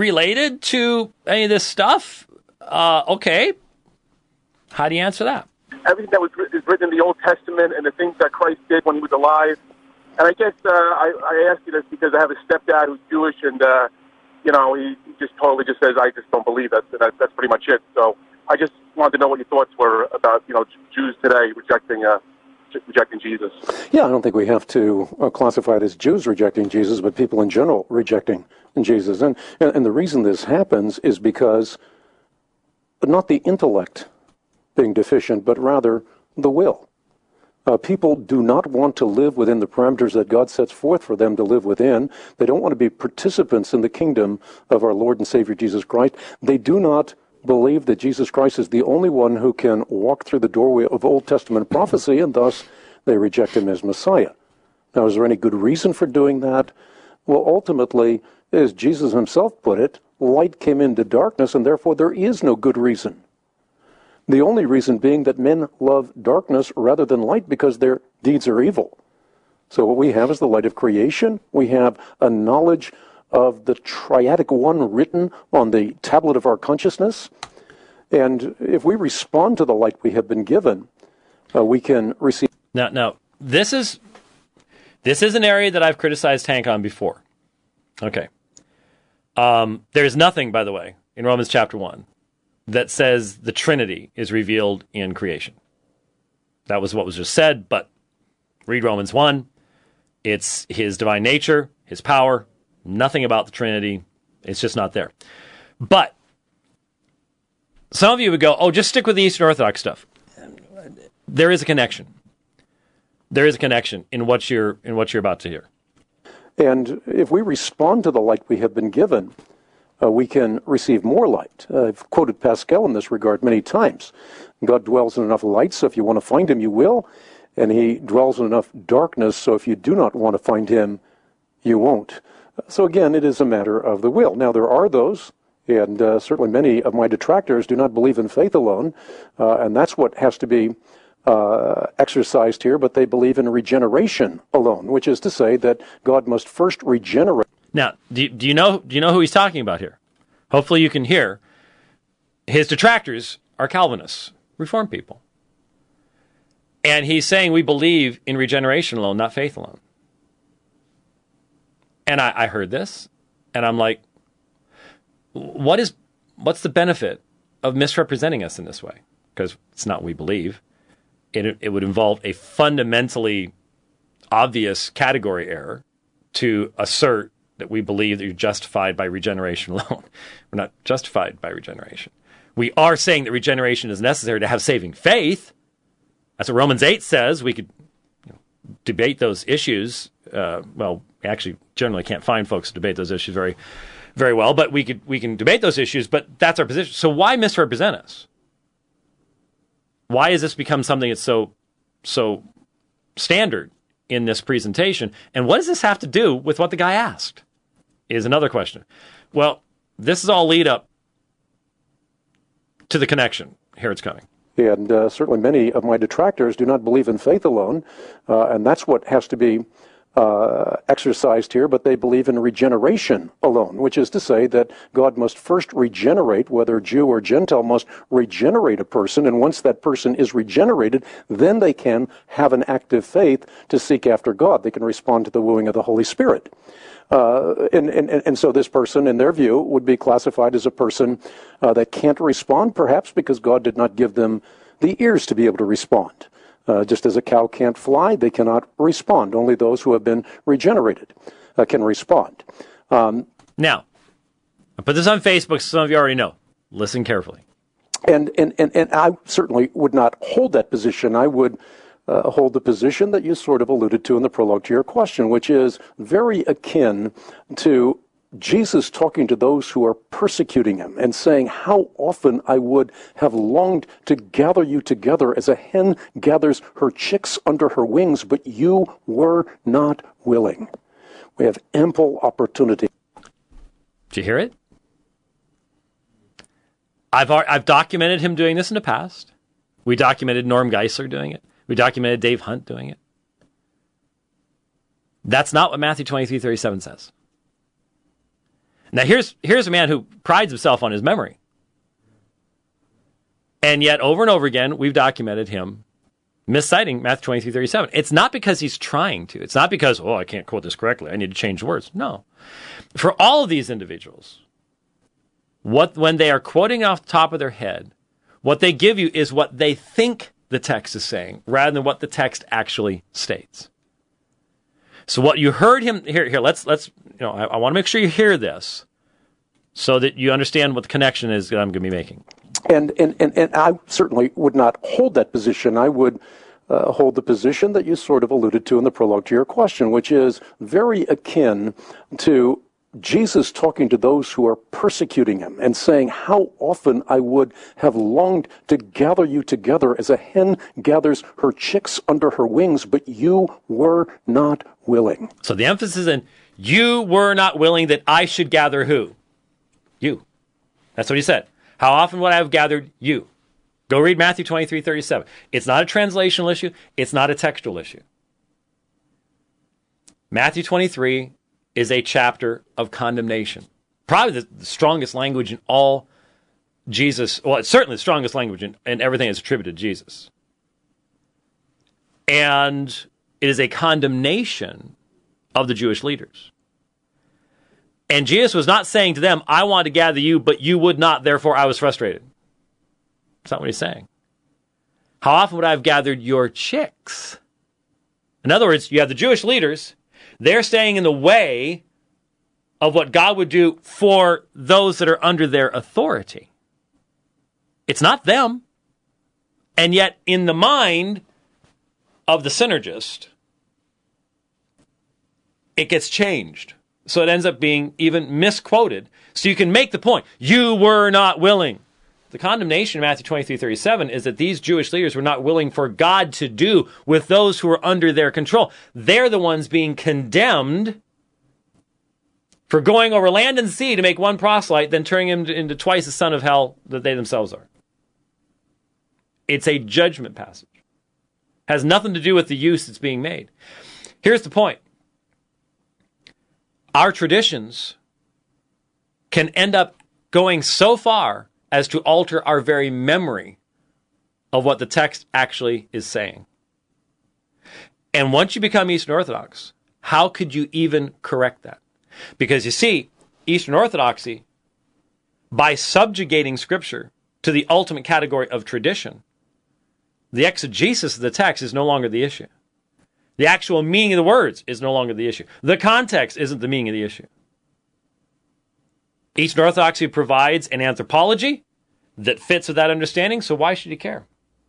related to any of this stuff. Okay. How do you answer that? everything that is written in the Old Testament and the things that Christ did when he was alive. And I guess I ask you this because I have a stepdad who's Jewish, and he just totally just says, I just don't believe that. That's pretty much it. So I just wanted to know what your thoughts were about Jews today rejecting Jesus. Yeah, I don't think we have to classify it as Jews rejecting Jesus, but people in general rejecting Jesus. And the reason this happens is because not the intellect being deficient, but rather the will. People do not want to live within the parameters that God sets forth for them to live within. They don't want to be participants in the kingdom of our Lord and Savior Jesus Christ. They do not believe that Jesus Christ is the only one who can walk through the doorway of Old Testament prophecy, and thus they reject him as Messiah. Now, is there any good reason for doing that? Well, ultimately, as Jesus himself put it, light came into darkness, and therefore there is no good reason. The only reason being that men love darkness rather than light because their deeds are evil. So what we have is the light of creation. We have a knowledge of the triadic one written on the tablet of our consciousness. And if we respond to the light we have been given, we can receive... Now, this is an area that I've criticized Hank on before. Okay. There's nothing, by the way, in Romans chapter 1 that says the Trinity is revealed in creation. That was what was just said, but read Romans 1. It's his divine nature, his power, nothing about the Trinity. It's just not there. But some of you would go, oh, just stick with the Eastern Orthodox stuff. There is a connection. There is a connection in what you're about to hear. And if we respond to the light we have been given, we can receive more light. I've quoted Pascal in this regard many times. God dwells in enough light, so if you want to find him, you will. And he dwells in enough darkness, so if you do not want to find him, you won't. So again, it is a matter of the will. Now, there are those, and certainly many of my detractors do not believe in faith alone, and that's what has to be exercised here, but they believe in regeneration alone, which is to say that God must first regenerate. Now, do you know who he's talking about here? Hopefully you can hear. His detractors are Calvinists, Reformed people. And he's saying we believe in regeneration alone, not faith alone. And I heard this, and I'm like, what's the benefit of misrepresenting us in this way? Because it's not what we believe. It would involve a fundamentally obvious category error to assert that we believe that you're justified by regeneration alone. We're not justified by regeneration. We are saying that regeneration is necessary to have saving faith. That's what Romans 8 says. We could debate those issues. Well, we actually generally can't find folks to debate those issues very, very well, but we can debate those issues, but that's our position. So why misrepresent us? Why has this become something that's so standard in this presentation? And what does this have to do with what the guy asked? Is another question. Well, this is all lead up to the connection. Here it's coming. And certainly many of my detractors do not believe in faith alone, and that's what has to be exercised here, but they believe in regeneration alone, which is to say that God must first regenerate, whether Jew or Gentile must regenerate a person, and once that person is regenerated, then they can have an active faith to seek after God. They can respond to the wooing of the Holy Spirit. And so this person, in their view, would be classified as a person that can't respond, perhaps because God did not give them the ears to be able to respond. Just as a cow can't fly, they cannot respond. Only those who have been regenerated can respond. Now, I put this on Facebook, so some of you already know. Listen carefully. And I certainly would not hold that position. I would hold the position that you sort of alluded to in the prologue to your question, which is very akin to Jesus talking to those who are persecuting him and saying, how often I would have longed to gather you together as a hen gathers her chicks under her wings, but you were not willing. We have ample opportunity. Did you hear it? I've documented him doing this in the past. We documented Norm Geisler doing it. We documented Dave Hunt doing it. That's not what Matthew 23:37 says. Now here's a man who prides himself on his memory. And yet, over and over again, we've documented him misciting Matthew 23:37. It's not because he's trying to. It's not because, I can't quote this correctly. I need to change words. No. For all of these individuals, when they are quoting off the top of their head, what they give you is what they think the text is saying, rather than what the text actually states. So what you heard him here. Let's I want to make sure you hear this, so that you understand what the connection is that I'm going to be making. And I certainly would not hold that position. I would hold the position that you sort of alluded to in the prologue to your question, which is very akin to Jesus talking to those who are persecuting him and saying, how often I would have longed to gather you together as a hen gathers her chicks under her wings, but you were not willing. So the emphasis is in, you were not willing that I should gather who? You. That's what he said. How often would I have gathered you? Go read Matthew 23:37. It's not a translational issue. It's not a textual issue. Matthew 23 is a chapter of condemnation. Probably the strongest language in all Jesus. Well, it's certainly the strongest language in everything that's attributed to Jesus. And it is a condemnation of the Jewish leaders. And Jesus was not saying to them, I want to gather you, but you would not, therefore I was frustrated. That's not what he's saying. How often would I have gathered your chicks? In other words, you have the Jewish leaders. They're staying in the way of what God would do for those that are under their authority. It's not them. And yet, in the mind of the synergist, it gets changed. So it ends up being even misquoted. So you can make the point, you were not willing. The condemnation in Matthew 23:37 is that these Jewish leaders were not willing for God to do with those who were under their control. They're the ones being condemned for going over land and sea to make one proselyte, then turning him into twice the son of hell that they themselves are. It's a judgment passage. Has nothing to do with the use that's being made. Here's the point. Our traditions can end up going so far as to alter our very memory of what the text actually is saying. And once you become Eastern Orthodox, how could you even correct that? Because you see, Eastern Orthodoxy, by subjugating Scripture to the ultimate category of tradition, the exegesis of the text is no longer the issue. The actual meaning of the words is no longer the issue. The context isn't the meaning of the issue. Eastern Orthodoxy provides an anthropology that fits with that understanding, so why should you care?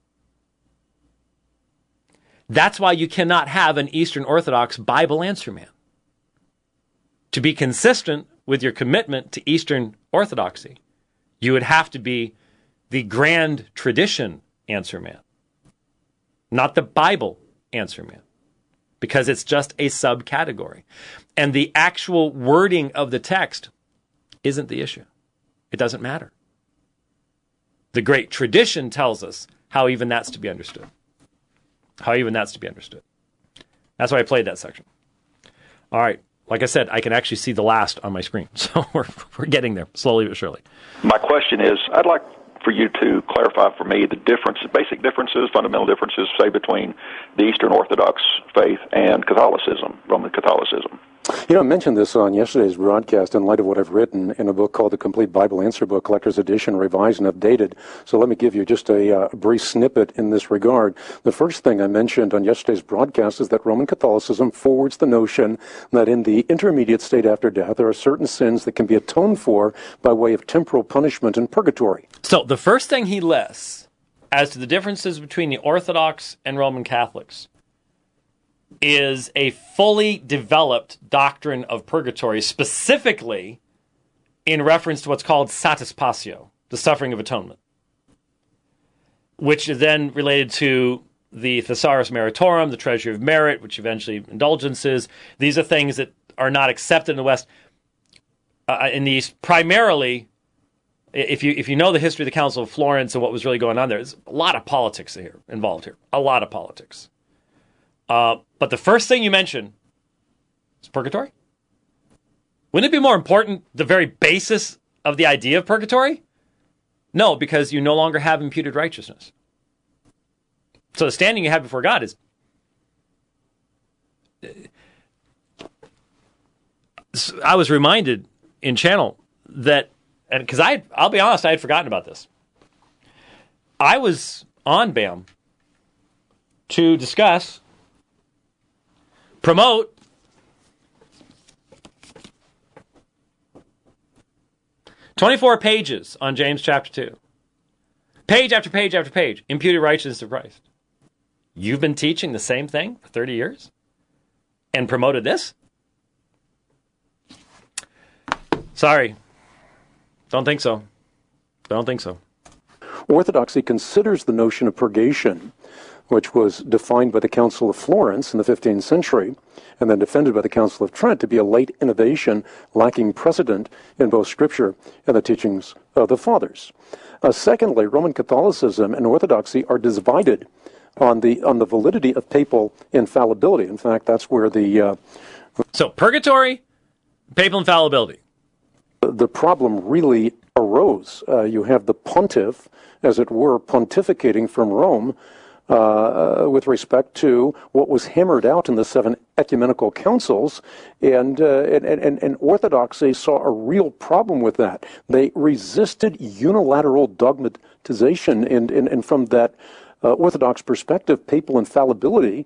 That's why you cannot have an Eastern Orthodox Bible answer man. To be consistent with your commitment to Eastern Orthodoxy, you would have to be the grand tradition answer man, not the Bible answer man, because it's just a subcategory. And the actual wording of the text isn't the issue. It doesn't matter. The great tradition tells us how even that's to be understood. How even that's to be understood. That's why I played that section. All right. Like I said, I can actually see the last on my screen. So we're getting there, slowly but surely. My question is, I'd like for you to clarify for me the basic differences, fundamental differences, say, between the Eastern Orthodox faith and Catholicism, Roman Catholicism. You know, I mentioned this on yesterday's broadcast in light of what I've written in a book called The Complete Bible Answer Book, Collector's Edition, revised and updated. So let me give you just a brief snippet in this regard. The first thing I mentioned on yesterday's broadcast is that Roman Catholicism forwards the notion that in the intermediate state after death, there are certain sins that can be atoned for by way of temporal punishment and purgatory. So the first thing he lists as to the differences between the Orthodox and Roman Catholics is a fully developed doctrine of purgatory, specifically in reference to what's called satisfatio, the suffering of atonement, which is then related to the thesaurus meritorum, the treasury of merit, which eventually indulgences. These are things that are not accepted in the West. In the East, primarily, if you know the history of the Council of Florence and what was really going on there, there's a lot of politics involved here. A lot of politics. But the first thing you mention is purgatory. Wouldn't it be more important, the very basis of the idea of purgatory? No, because you no longer have imputed righteousness. So the standing you have before God is... I was reminded in channel that, and because I'll be honest, I had forgotten about this. I was on BAM to discuss, promote, "24 pages on James chapter 2. Page after page after page, imputed righteousness of Christ. You've been teaching the same thing for 30 years and promoted this? Sorry. Don't think so. Don't think so." Orthodoxy considers the notion of purgation, which was defined by the Council of Florence in the 15th century and then defended by the Council of Trent, to be a late innovation lacking precedent in both Scripture and the teachings of the Fathers. Secondly, Roman Catholicism and Orthodoxy are divided on the validity of papal infallibility. In fact, that's where So purgatory, papal infallibility. The problem really arose. You have the pontiff, as it were, pontificating from Rome with respect to what was hammered out in the 7 ecumenical councils, and Orthodoxy saw a real problem with that. They resisted unilateral dogmatization, and from that Orthodox perspective, papal infallibility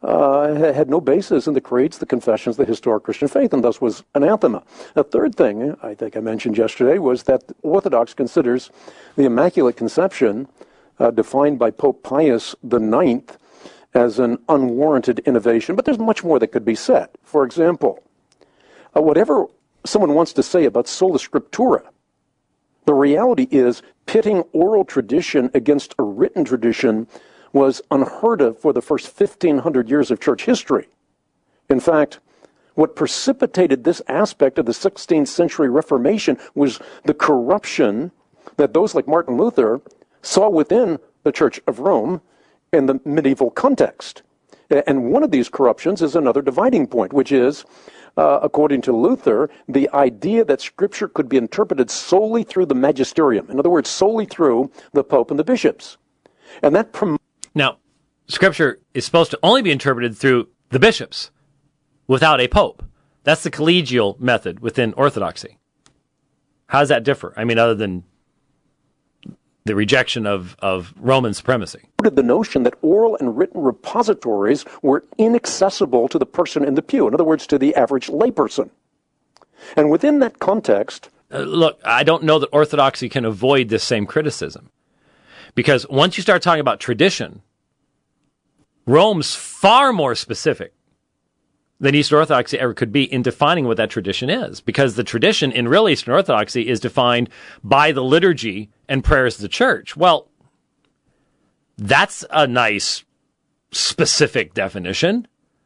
had no basis in the creeds, the confessions, the historic Christian faith, and thus was anathema. A third thing, I think I mentioned yesterday, was that Orthodox considers the Immaculate Conception, defined by Pope Pius IX, as an unwarranted innovation. But there's much more that could be said. For example, whatever someone wants to say about sola scriptura, the reality is pitting oral tradition against a written tradition was unheard of for the first 1,500 years of church history. In fact, what precipitated this aspect of the 16th century Reformation was the corruption that those like Martin Luther saw within the Church of Rome in the medieval context. And one of these corruptions is another dividing point, which is, according to Luther, the idea that Scripture could be interpreted solely through the magisterium. In other words, solely through the Pope and the bishops. And that Now, Scripture is supposed to only be interpreted through the bishops without a pope. That's the collegial method within Orthodoxy. How does that differ? I mean, other than the rejection of Roman supremacy. The notion that oral and written repositories were inaccessible to the person in the pew. In other words, to the average layperson. And within that context... look, I don't know that Orthodoxy can avoid this same criticism. Because once you start talking about tradition, Rome's far more specific than Eastern Orthodoxy ever could be in defining what that tradition is. Because the tradition in real Eastern Orthodoxy is defined by the liturgy and prayers of the church. Well, that's a nice specific definition.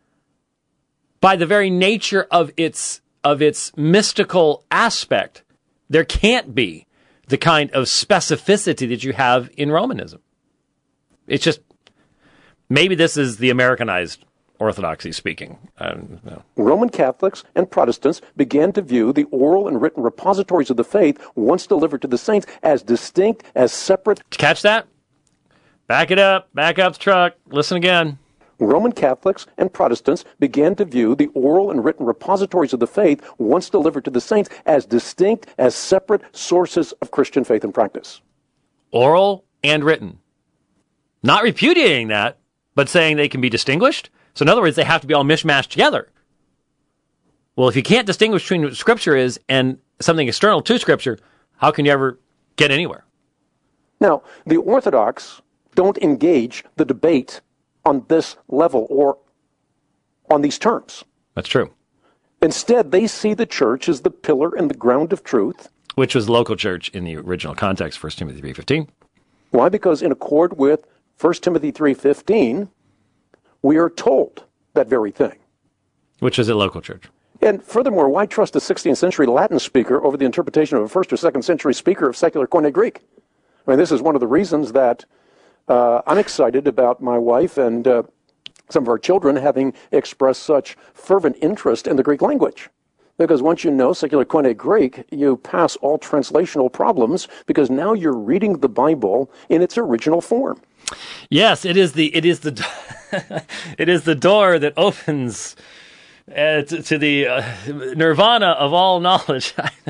By the very nature of its mystical aspect, there can't be the kind of specificity that you have in Romanism. It's just, maybe this is the Americanized Orthodoxy speaking. No. Roman Catholics and Protestants began to view the oral and written repositories of the faith, once delivered to the saints, as distinct, as separate. Did you catch that? Back it up. Back up the truck. Listen again. Roman Catholics and Protestants began to view the oral and written repositories of the faith, once delivered to the saints, as distinct, as separate sources of Christian faith and practice. Oral and written. Not repudiating that, but saying they can be distinguished. So in other words, they have to be all mishmashed together. Well, if you can't distinguish between what Scripture is and something external to Scripture, how can you ever get anywhere? Now, the Orthodox don't engage the debate on this level or on these terms. That's true. Instead, they see the church as the pillar and the ground of truth. Which was local church in the original context, 1 Timothy 3:15. Why? Because in accord with 1 Timothy 3:15, we are told that very thing. Which is a local church. And furthermore, why trust a 16th century Latin speaker over the interpretation of a 1st or 2nd century speaker of secular Koine Greek? I mean, this is one of the reasons that I'm excited about my wife and some of our children having expressed such fervent interest in the Greek language. Because once you know secular Koine Greek, you pass all translational problems because now you're reading the Bible in its original form. Yes, it is the it is the door that opens to the nirvana of all knowledge.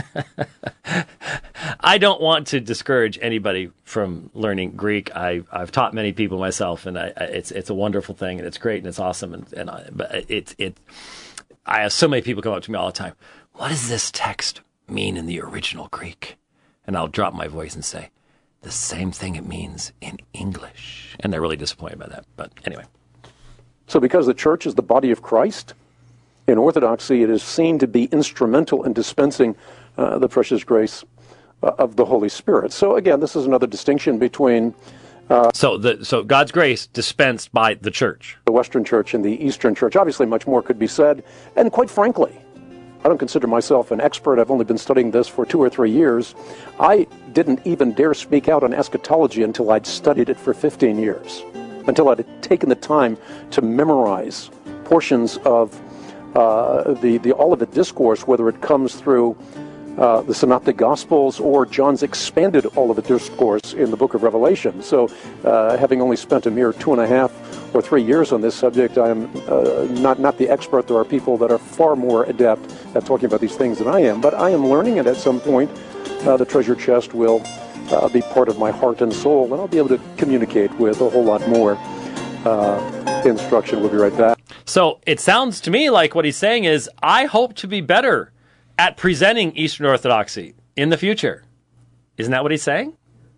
I don't want to discourage anybody from learning Greek. I've taught many people myself, and it's a wonderful thing, and it's great, and it's awesome, but I have so many people come up to me all the time. What does this text mean in the original Greek? And I'll drop my voice and say, the same thing it means in English. And they're really disappointed by that. But anyway. So because the church is the body of Christ, in Orthodoxy it is seen to be instrumental in dispensing the precious grace of the Holy Spirit. So again, this is another distinction between So God's grace dispensed by the church. The Western Church and the Eastern Church. Obviously, much more could be said. And quite frankly, I don't consider myself an expert. I've only been studying this for 2 or 3 years. I didn't even dare speak out on eschatology until I'd studied it for 15 years, until I'd taken the time to memorize portions of the Olivet Discourse, whether it comes through the Synoptic Gospels or John's expanded Olivet Discourse in the book of Revelation. So having only spent a mere 2.5 or 3 years on this subject, I am not the expert. There are people that are far more adept at talking about these things than I am, but I am learning, and at some point the treasure chest will be part of my heart and soul, and I'll be able to communicate with a whole lot more instruction. We'll be right back. So it sounds to me like what he's saying is, I hope to be better at presenting Eastern Orthodoxy in the future. Isn't that what he's saying?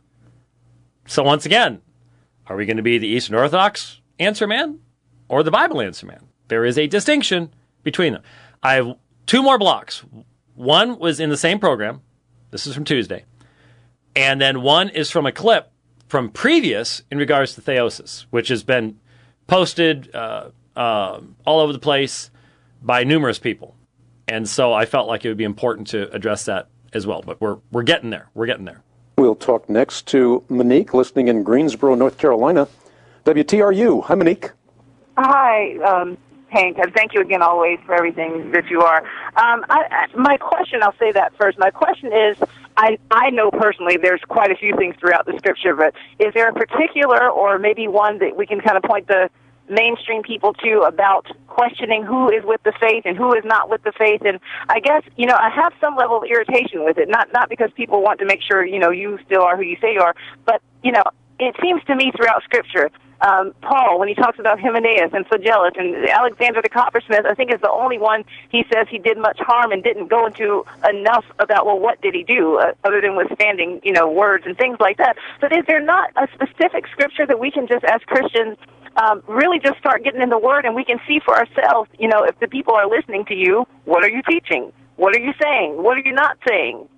So once again, are we going to be the Eastern Orthodox answer man or the Bible answer man? There is a distinction between them. I have 2 more blocks. One was in the same program. This is from Tuesday. And then one is from a clip from previous in regards to theosis, which has been posted all over the place by numerous people. And so I felt like it would be important to address that as well. But we're getting there. We're getting there. We'll talk next to Monique, listening in Greensboro, North Carolina. WTRU. Hi, Monique. Hi, Hank. And thank you again always for everything that you are. My question, I'll say that first. My question is, I know personally there's quite a few things throughout the Scripture, but is there a particular or maybe one that we can kind of point the mainstream people to about questioning who is with the faith and who is not with the faith? And I guess, I have some level of irritation with it, not because people want to make sure, you still are who you say you are, but, it seems to me throughout Scripture, Paul, when he talks about Hymenaeus and Phygellus and Alexander the coppersmith, I think is the only one he says he did much harm and didn't go into enough about, well, what did he do, other than withstanding, words and things like that. But is there not a specific Scripture that we can just, as Christians, really just start getting in the Word, and we can see for ourselves, if the people are listening to you, what are you teaching? What are you saying? What are you not saying?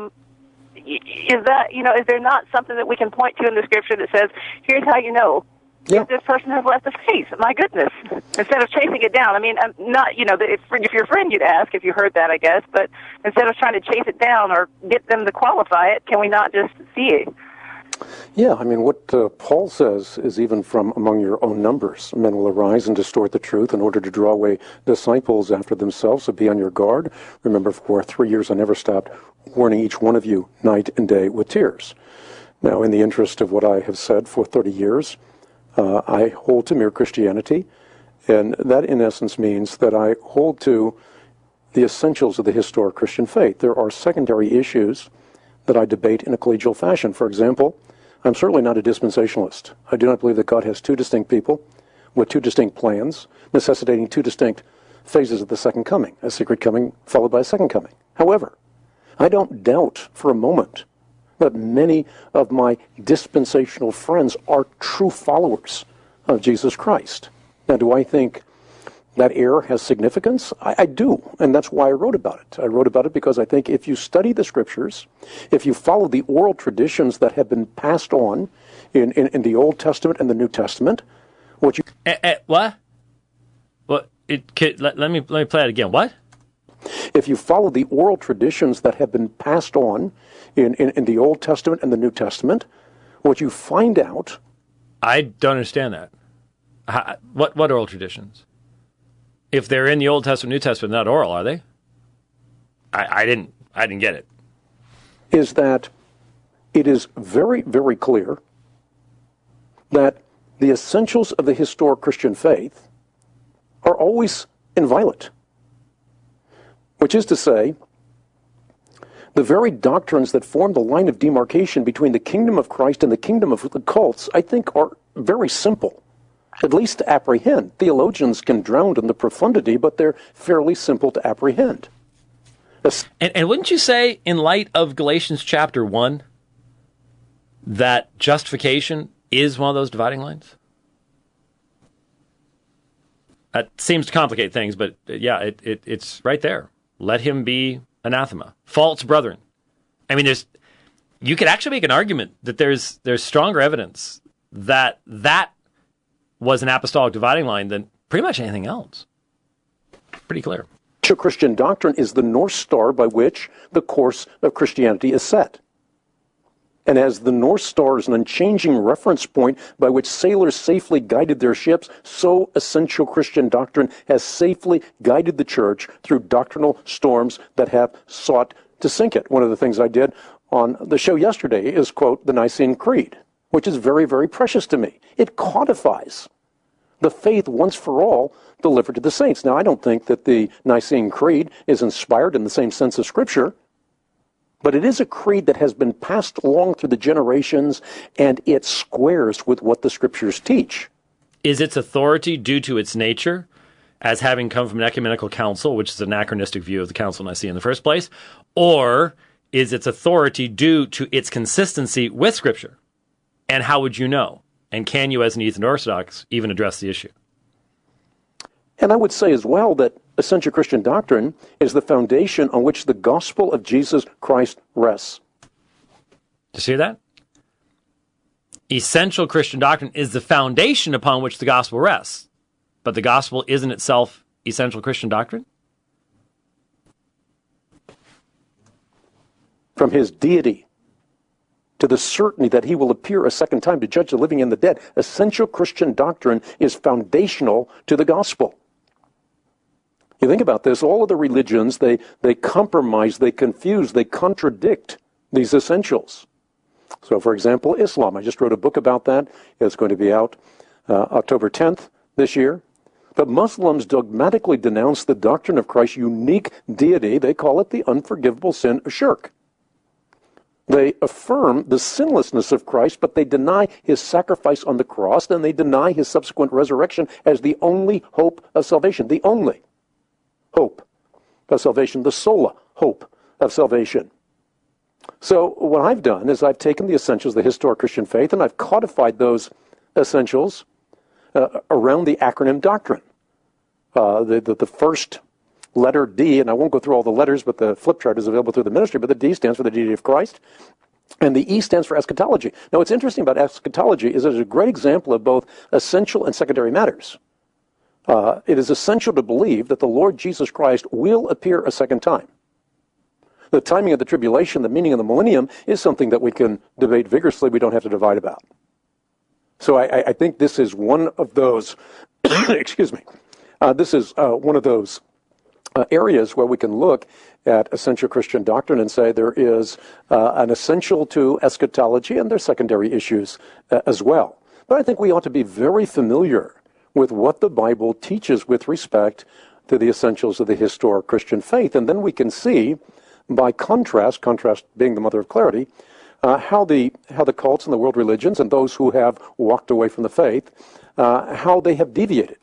Is that, is there not something that we can point to in the Scripture that says, here's how you know if this person has left the faith? My goodness. Instead of chasing it down. I mean, not, if your friend you'd ask if you heard that, I guess, but instead of trying to chase it down or get them to qualify it, can we not just see it? Yeah, I mean, what Paul says is, even from among your own numbers, men will arise and distort the truth in order to draw away disciples after themselves, so be on your guard. Remember, for 3 years I never stopped warning each one of you night and day with tears. Now, in the interest of what I have said for 30 years, I hold to mere Christianity, and that in essence means that I hold to the essentials of the historic Christian faith. There are secondary issues that I debate in a collegial fashion. For example, I'm certainly not a dispensationalist. I do not believe that God has 2 distinct people with 2 distinct plans, necessitating 2 distinct phases of the second coming, a secret coming followed by a second coming. However, I don't doubt for a moment that many of my dispensational friends are true followers of Jesus Christ. Now, do I think that error has significance? I do, and that's why I wrote about it. I wrote about it because I think if you study the Scriptures, if you follow the oral traditions that have been passed on in the Old Testament and the New Testament, what you... What? What? Let me play it again. What? If you follow the oral traditions that have been passed on in the Old Testament and the New Testament, what you find out... I don't understand that. What oral traditions? If they're in the Old Testament, New Testament, not oral, are they? I didn't get it. Is that it is very, very clear that the essentials of the historic Christian faith are always inviolate. Which is to say, the very doctrines that form the line of demarcation between the kingdom of Christ and the kingdom of the cults, I think, are very simple, at least to apprehend. Theologians can drown in the profundity, but they're fairly simple to apprehend. And wouldn't you say, in light of Galatians chapter 1, that justification is one of those dividing lines? That seems to complicate things, but yeah, it's right there. Let him be anathema. False brethren. I mean, you could actually make an argument that there's stronger evidence that was an apostolic dividing line than pretty much anything else. Pretty clear. Christian doctrine is the North Star by which the course of Christianity is set. And as the North Star is an unchanging reference point by which sailors safely guided their ships, so essential Christian doctrine has safely guided the church through doctrinal storms that have sought to sink it. One of the things I did on the show yesterday is quote the Nicene Creed, which is very, very precious to me. It codifies the faith once for all delivered to the saints. Now, I don't think that the Nicene Creed is inspired in the same sense of Scripture, but it is a creed that has been passed along through the generations, and it squares with what the Scriptures teach. Is its authority due to its nature, as having come from an ecumenical council, which is an anachronistic view of the Council of Nicaea in the first place, or is its authority due to its consistency with Scripture? And how would you know? And can you, as an Eastern Orthodox, even address the issue? And I would say as well that essential Christian doctrine is the foundation on which the gospel of Jesus Christ rests. Do you see that? Essential Christian doctrine is the foundation upon which the gospel rests. But the gospel isn't itself essential Christian doctrine? From his deity to the certainty that he will appear a second time to judge the living and the dead, essential Christian doctrine is foundational to the gospel. You think about this, all of the religions, they compromise, they confuse, they contradict these essentials. So, for example, Islam, I just wrote a book about that. It's going to be out October 10th this year. But Muslims dogmatically denounce the doctrine of Christ's unique deity. They call it the unforgivable sin of shirk. They affirm the sinlessness of Christ, but they deny his sacrifice on the cross, and they deny his subsequent resurrection as the only hope of salvation, the only hope of salvation, the sola hope of salvation. So what I've done is I've taken the essentials of the historic Christian faith, and I've codified those essentials around the acronym doctrine. The first letter D, and I won't go through all the letters, but the flip chart is available through the ministry, but the D stands for the deity of Christ, and the E stands for eschatology. Now, what's interesting about eschatology is it's a great example of both essential and secondary matters. It is essential to believe that the Lord Jesus Christ will appear a second time. The timing of the tribulation, the meaning of the millennium, is something that we can debate vigorously. We don't have to divide about. So I think this is one of those, excuse me, this is one of those areas where we can look at essential Christian doctrine and say there is an essential to eschatology, and there's secondary issues as well. But I think we ought to be very familiar with what the Bible teaches with respect to the essentials of the historic Christian faith. And then we can see, by contrast being the mother of clarity, how the cults and the world religions and those who have walked away from the faith, how they have deviated.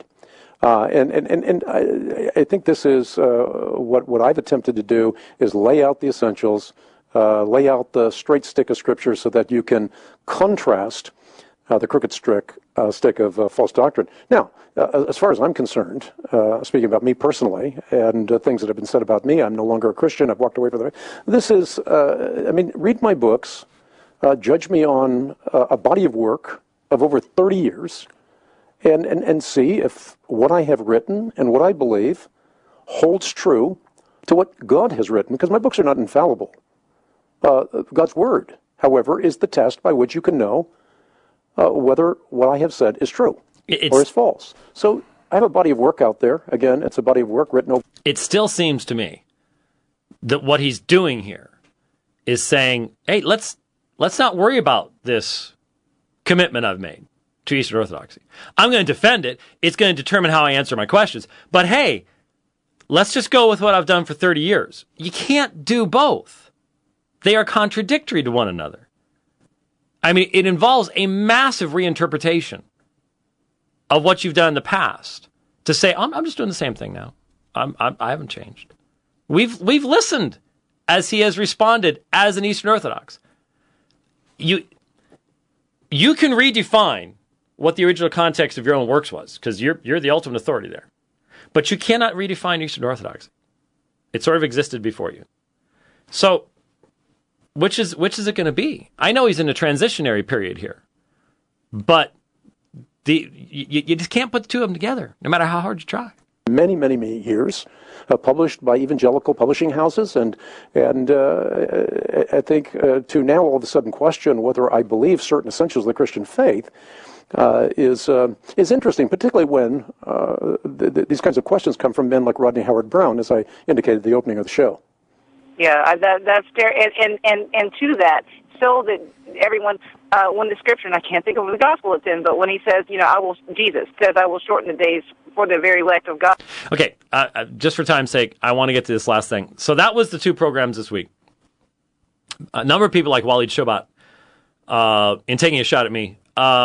And I think this is what I've attempted to do is lay out the essentials, lay out the straight stick of Scripture so that you can contrast the crooked stick of false doctrine. Now, as far as I'm concerned, speaking about me personally and things that have been said about me, I'm no longer a Christian. I've walked away from the faith. This is, read my books, judge me on a body of work of over 30 years, and see if what I have written and what I believe holds true to what God has written, because my books are not infallible. God's Word, however, is the test by which you can know whether what I have said is true or is false. So I have a body of work out there. Again, it's a body of work written over. It still seems to me that what he's doing here is saying, hey, let's not worry about this commitment I've made to Eastern Orthodoxy. I'm going to defend it. It's going to determine how I answer my questions. But hey, let's just go with what I've done for 30 years. You can't do both. They are contradictory to one another. I mean, it involves a massive reinterpretation of what you've done in the past to say, I'm just doing the same thing now. I haven't changed. We've listened as he has responded as an Eastern Orthodox. You can redefine what the original context of your own works was, because you're the ultimate authority there. But you cannot redefine Eastern Orthodoxy. It sort of existed before you. So, which is it going to be? I know he's in a transitionary period here, but you just can't put the two of them together, no matter how hard you try. Many, many, many years, published by evangelical publishing houses, and I think to now all of a sudden question whether I believe certain essentials of the Christian faith is interesting, particularly when these kinds of questions come from men like Rodney Howard-Browne, as I indicated at the opening of the show. Yeah, that's fair, and to that, so that everyone, when the scripture, and I can't think of the gospel it's in, but when he says, Jesus says, I will shorten the days for the very elect of God. Okay, just for time's sake, I want to get to this last thing. So that was the two programs this week. A number of people like Waleed Shobat, in taking a shot at me,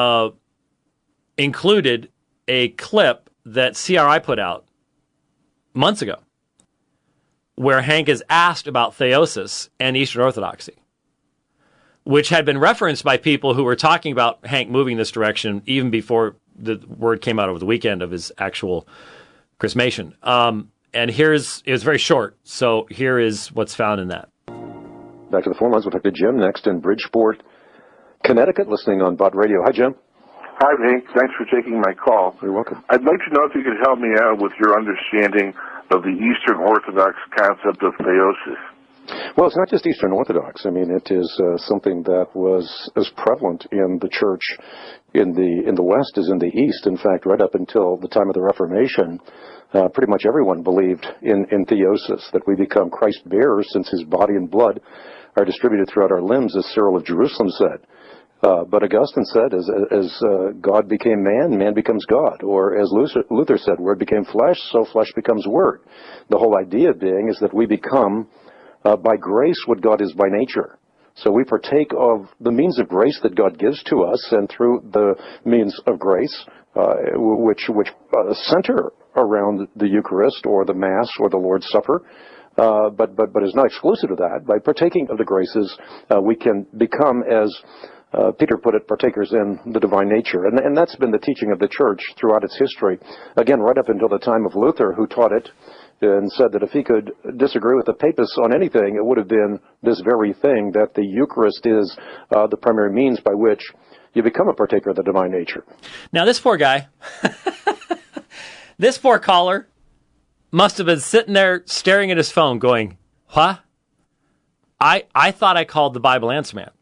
included a clip that CRI put out months ago, where Hank is asked about theosis and Eastern Orthodoxy, which had been referenced by people who were talking about Hank moving this direction even before the word came out over the weekend of his actual chrismation. And it was very short, so here is what's found in that. Back to the phone lines, we'll talk to Jim next in Bridgeport, Connecticut, listening on Bud Radio. Hi, Jim. Hi, Hank. Thanks for taking my call. You're welcome. I'd like to know if you could help me out with your understanding of the Eastern Orthodox concept of theosis. Well, it's not just Eastern Orthodox. I mean, it is something that was as prevalent in the church in the West as in the East. In fact, right up until the time of the Reformation, pretty much everyone believed in theosis, that we become Christ bearers since his body and blood are distributed throughout our limbs, as Cyril of Jerusalem said. But Augustine said, as God became man, man becomes God. Or as Luther said, word became flesh, so flesh becomes word. The whole idea being is that we become, by grace, what God is by nature. So we partake of the means of grace that God gives to us, and through the means of grace, which center around the Eucharist or the Mass or the Lord's Supper, but is not exclusive to that. By partaking of the graces, we can become, as Peter put it, partakers in the divine nature. And that's been the teaching of the church throughout its history. Again, right up until the time of Luther, who taught it and said that if he could disagree with the papists on anything, it would have been this very thing, that the Eucharist is the primary means by which you become a partaker of the divine nature. Now, this poor guy, this poor caller, must have been sitting there staring at his phone going, what? I thought I called the Bible Answer Man.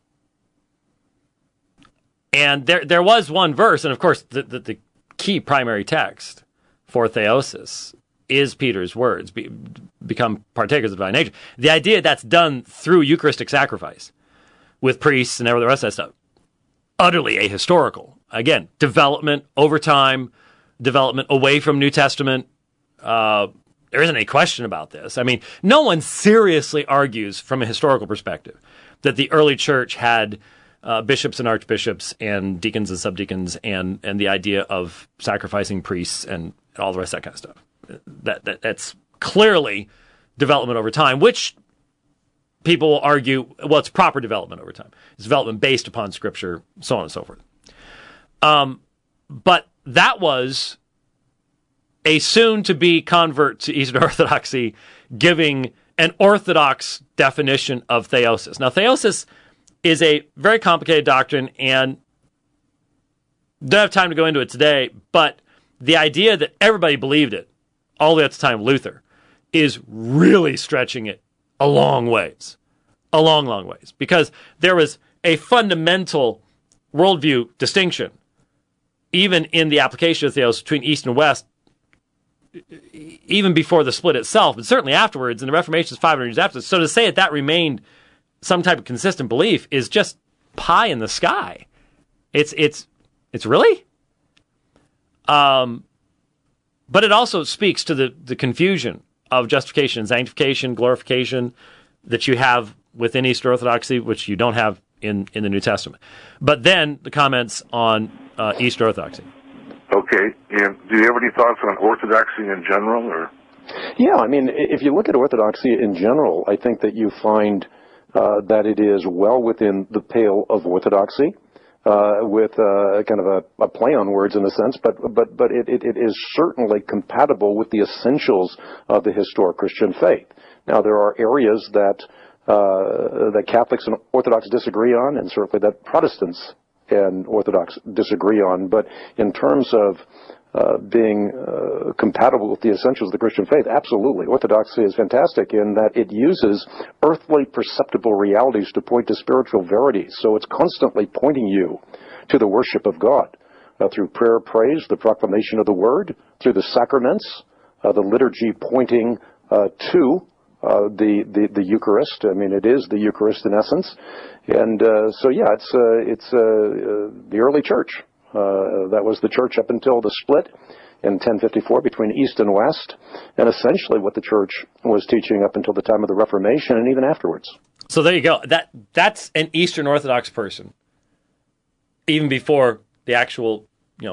And there was one verse, and of course the key primary text for theosis is Peter's words, become partakers of divine nature. The idea that's done through Eucharistic sacrifice with priests and the rest of that stuff, utterly ahistorical. Again, development over time, development away from New Testament. There isn't any question about this. I mean, no one seriously argues from a historical perspective that the early church had bishops and archbishops and deacons and subdeacons and the idea of sacrificing priests and all the rest of that kind of stuff. That's clearly development over time, which people will argue, well, it's proper development over time. It's development based upon Scripture, so on and so forth. But that was a soon-to-be convert to Eastern Orthodoxy giving an Orthodox definition of theosis. Now, theosis is a very complicated doctrine, and don't have time to go into it today, but the idea that everybody believed it all the way up to the time of Luther is really stretching it a long ways, because there was a fundamental worldview distinction, even in the application of theosis between East and West, even before the split itself, but certainly afterwards, and the Reformation is 500 years after. So to say that remained some type of consistent belief is just pie in the sky. It's really? But it also speaks to the confusion of justification, sanctification, glorification that you have within Eastern Orthodoxy, which you don't have in the New Testament. But then the comments on Eastern Orthodoxy. Okay. And do you have any thoughts on Orthodoxy in general? Or? Yeah, I mean, if you look at Orthodoxy in general, I think that you find that it is well within the pale of Orthodoxy. With kind of a play on words in a sense, but it is certainly compatible with the essentials of the historic Christian faith. Now, there are areas that Catholics and Orthodox disagree on, and certainly that Protestants and Orthodox disagree on. But in terms of being compatible with the essentials of the Christian faith, absolutely. Orthodoxy is fantastic in that it uses earthly perceptible realities to point to spiritual verities. So it's constantly pointing you to the worship of God through prayer, praise, the proclamation of the word, through the sacraments, the liturgy pointing to the Eucharist. I mean, it is the Eucharist in essence. And so, yeah, it's the early church. That was the church up until the split in 1054 between East and West, and essentially what the church was teaching up until the time of the Reformation and even afterwards. So there you go. That's an Eastern Orthodox person, even before the actual,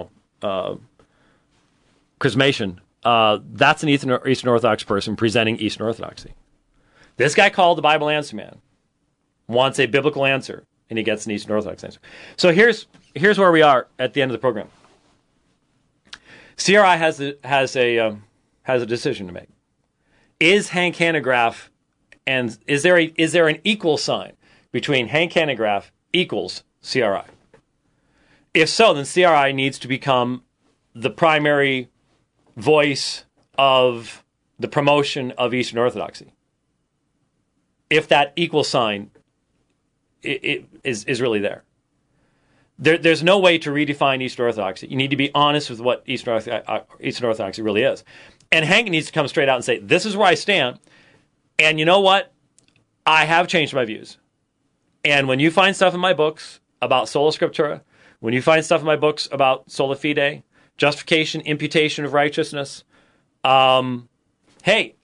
chrismation. That's an Eastern Orthodox person presenting Eastern Orthodoxy. This guy called the Bible Answer Man wants a biblical answer, and he gets an Eastern Orthodox answer. So here's where we are at the end of the program. CRI has a decision to make. Is Hank Hanegraaff, and is there an equal sign between Hank Hanegraaff equals CRI? If so, then CRI needs to become the primary voice of the promotion of Eastern Orthodoxy. If that equal sign is really there. There's no way to redefine Eastern Orthodoxy. You need to be honest with what Eastern Orthodoxy really is. And Hank needs to come straight out and say, this is where I stand. And you know what? I have changed my views. And when you find stuff in my books about sola scriptura, when you find stuff in my books about sola fide, justification, imputation of righteousness, hey,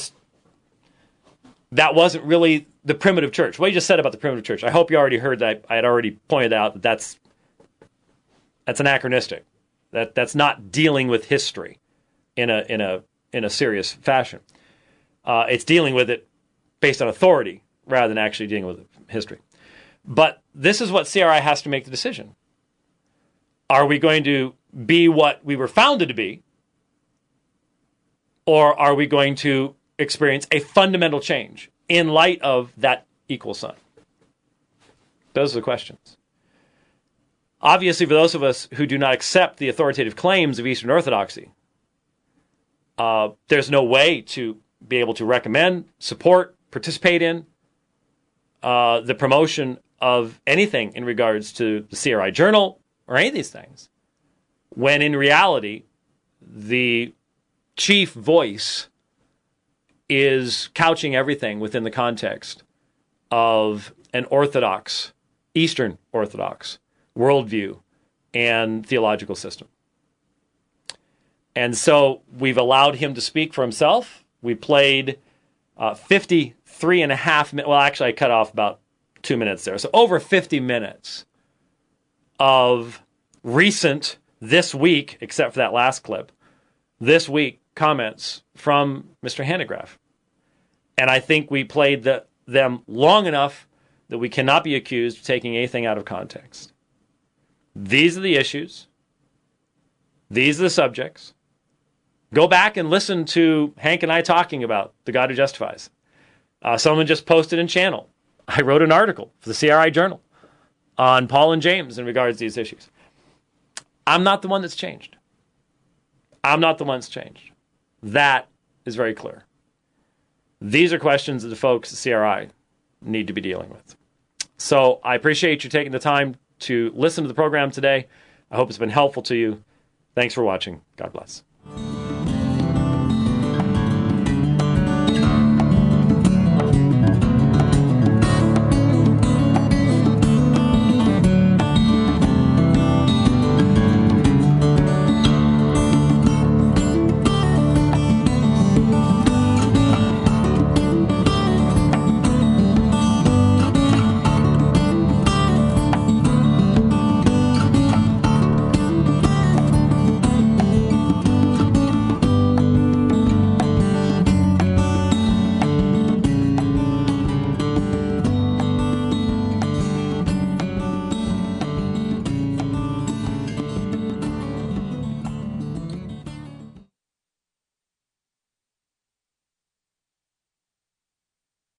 that wasn't really the primitive church. What you just said about the primitive church, I hope you already heard that. I had already pointed out that that's anachronistic. That's not dealing with history in a serious fashion. It's dealing with it based on authority rather than actually dealing with history. But this is what CRI has to make the decision. Are we going to be what we were founded to be, or are we going to experience a fundamental change in light of that equal sign? Those are the questions. Obviously, for those of us who do not accept the authoritative claims of Eastern Orthodoxy, there's no way to be able to recommend, support, participate in the promotion of anything in regards to the CRI Journal or any of these things, when in reality, the chief voice is couching everything within the context of an Orthodox, Eastern Orthodox worldview and theological system. And so we've allowed him to speak for himself. We played 53 and a half minutes. Well, actually, I cut off about 2 minutes there. So over 50 minutes of recent, this week, except for that last clip, this week comments from Mr. Hanegraaff. And I think we played them long enough that we cannot be accused of taking anything out of context. These are the issues. These are the subjects. Go back and listen to Hank and I talking about the God who justifies. Someone just posted in Channel. I wrote an article for the CRI Journal on Paul and James in regards to these issues. I'm not the one that's changed. I'm not the one that's changed. That is very clear. These are questions that the folks at CRI need to be dealing with. So I appreciate you taking the time to listen to the program today. I hope it's been helpful to you. Thanks for watching. God bless.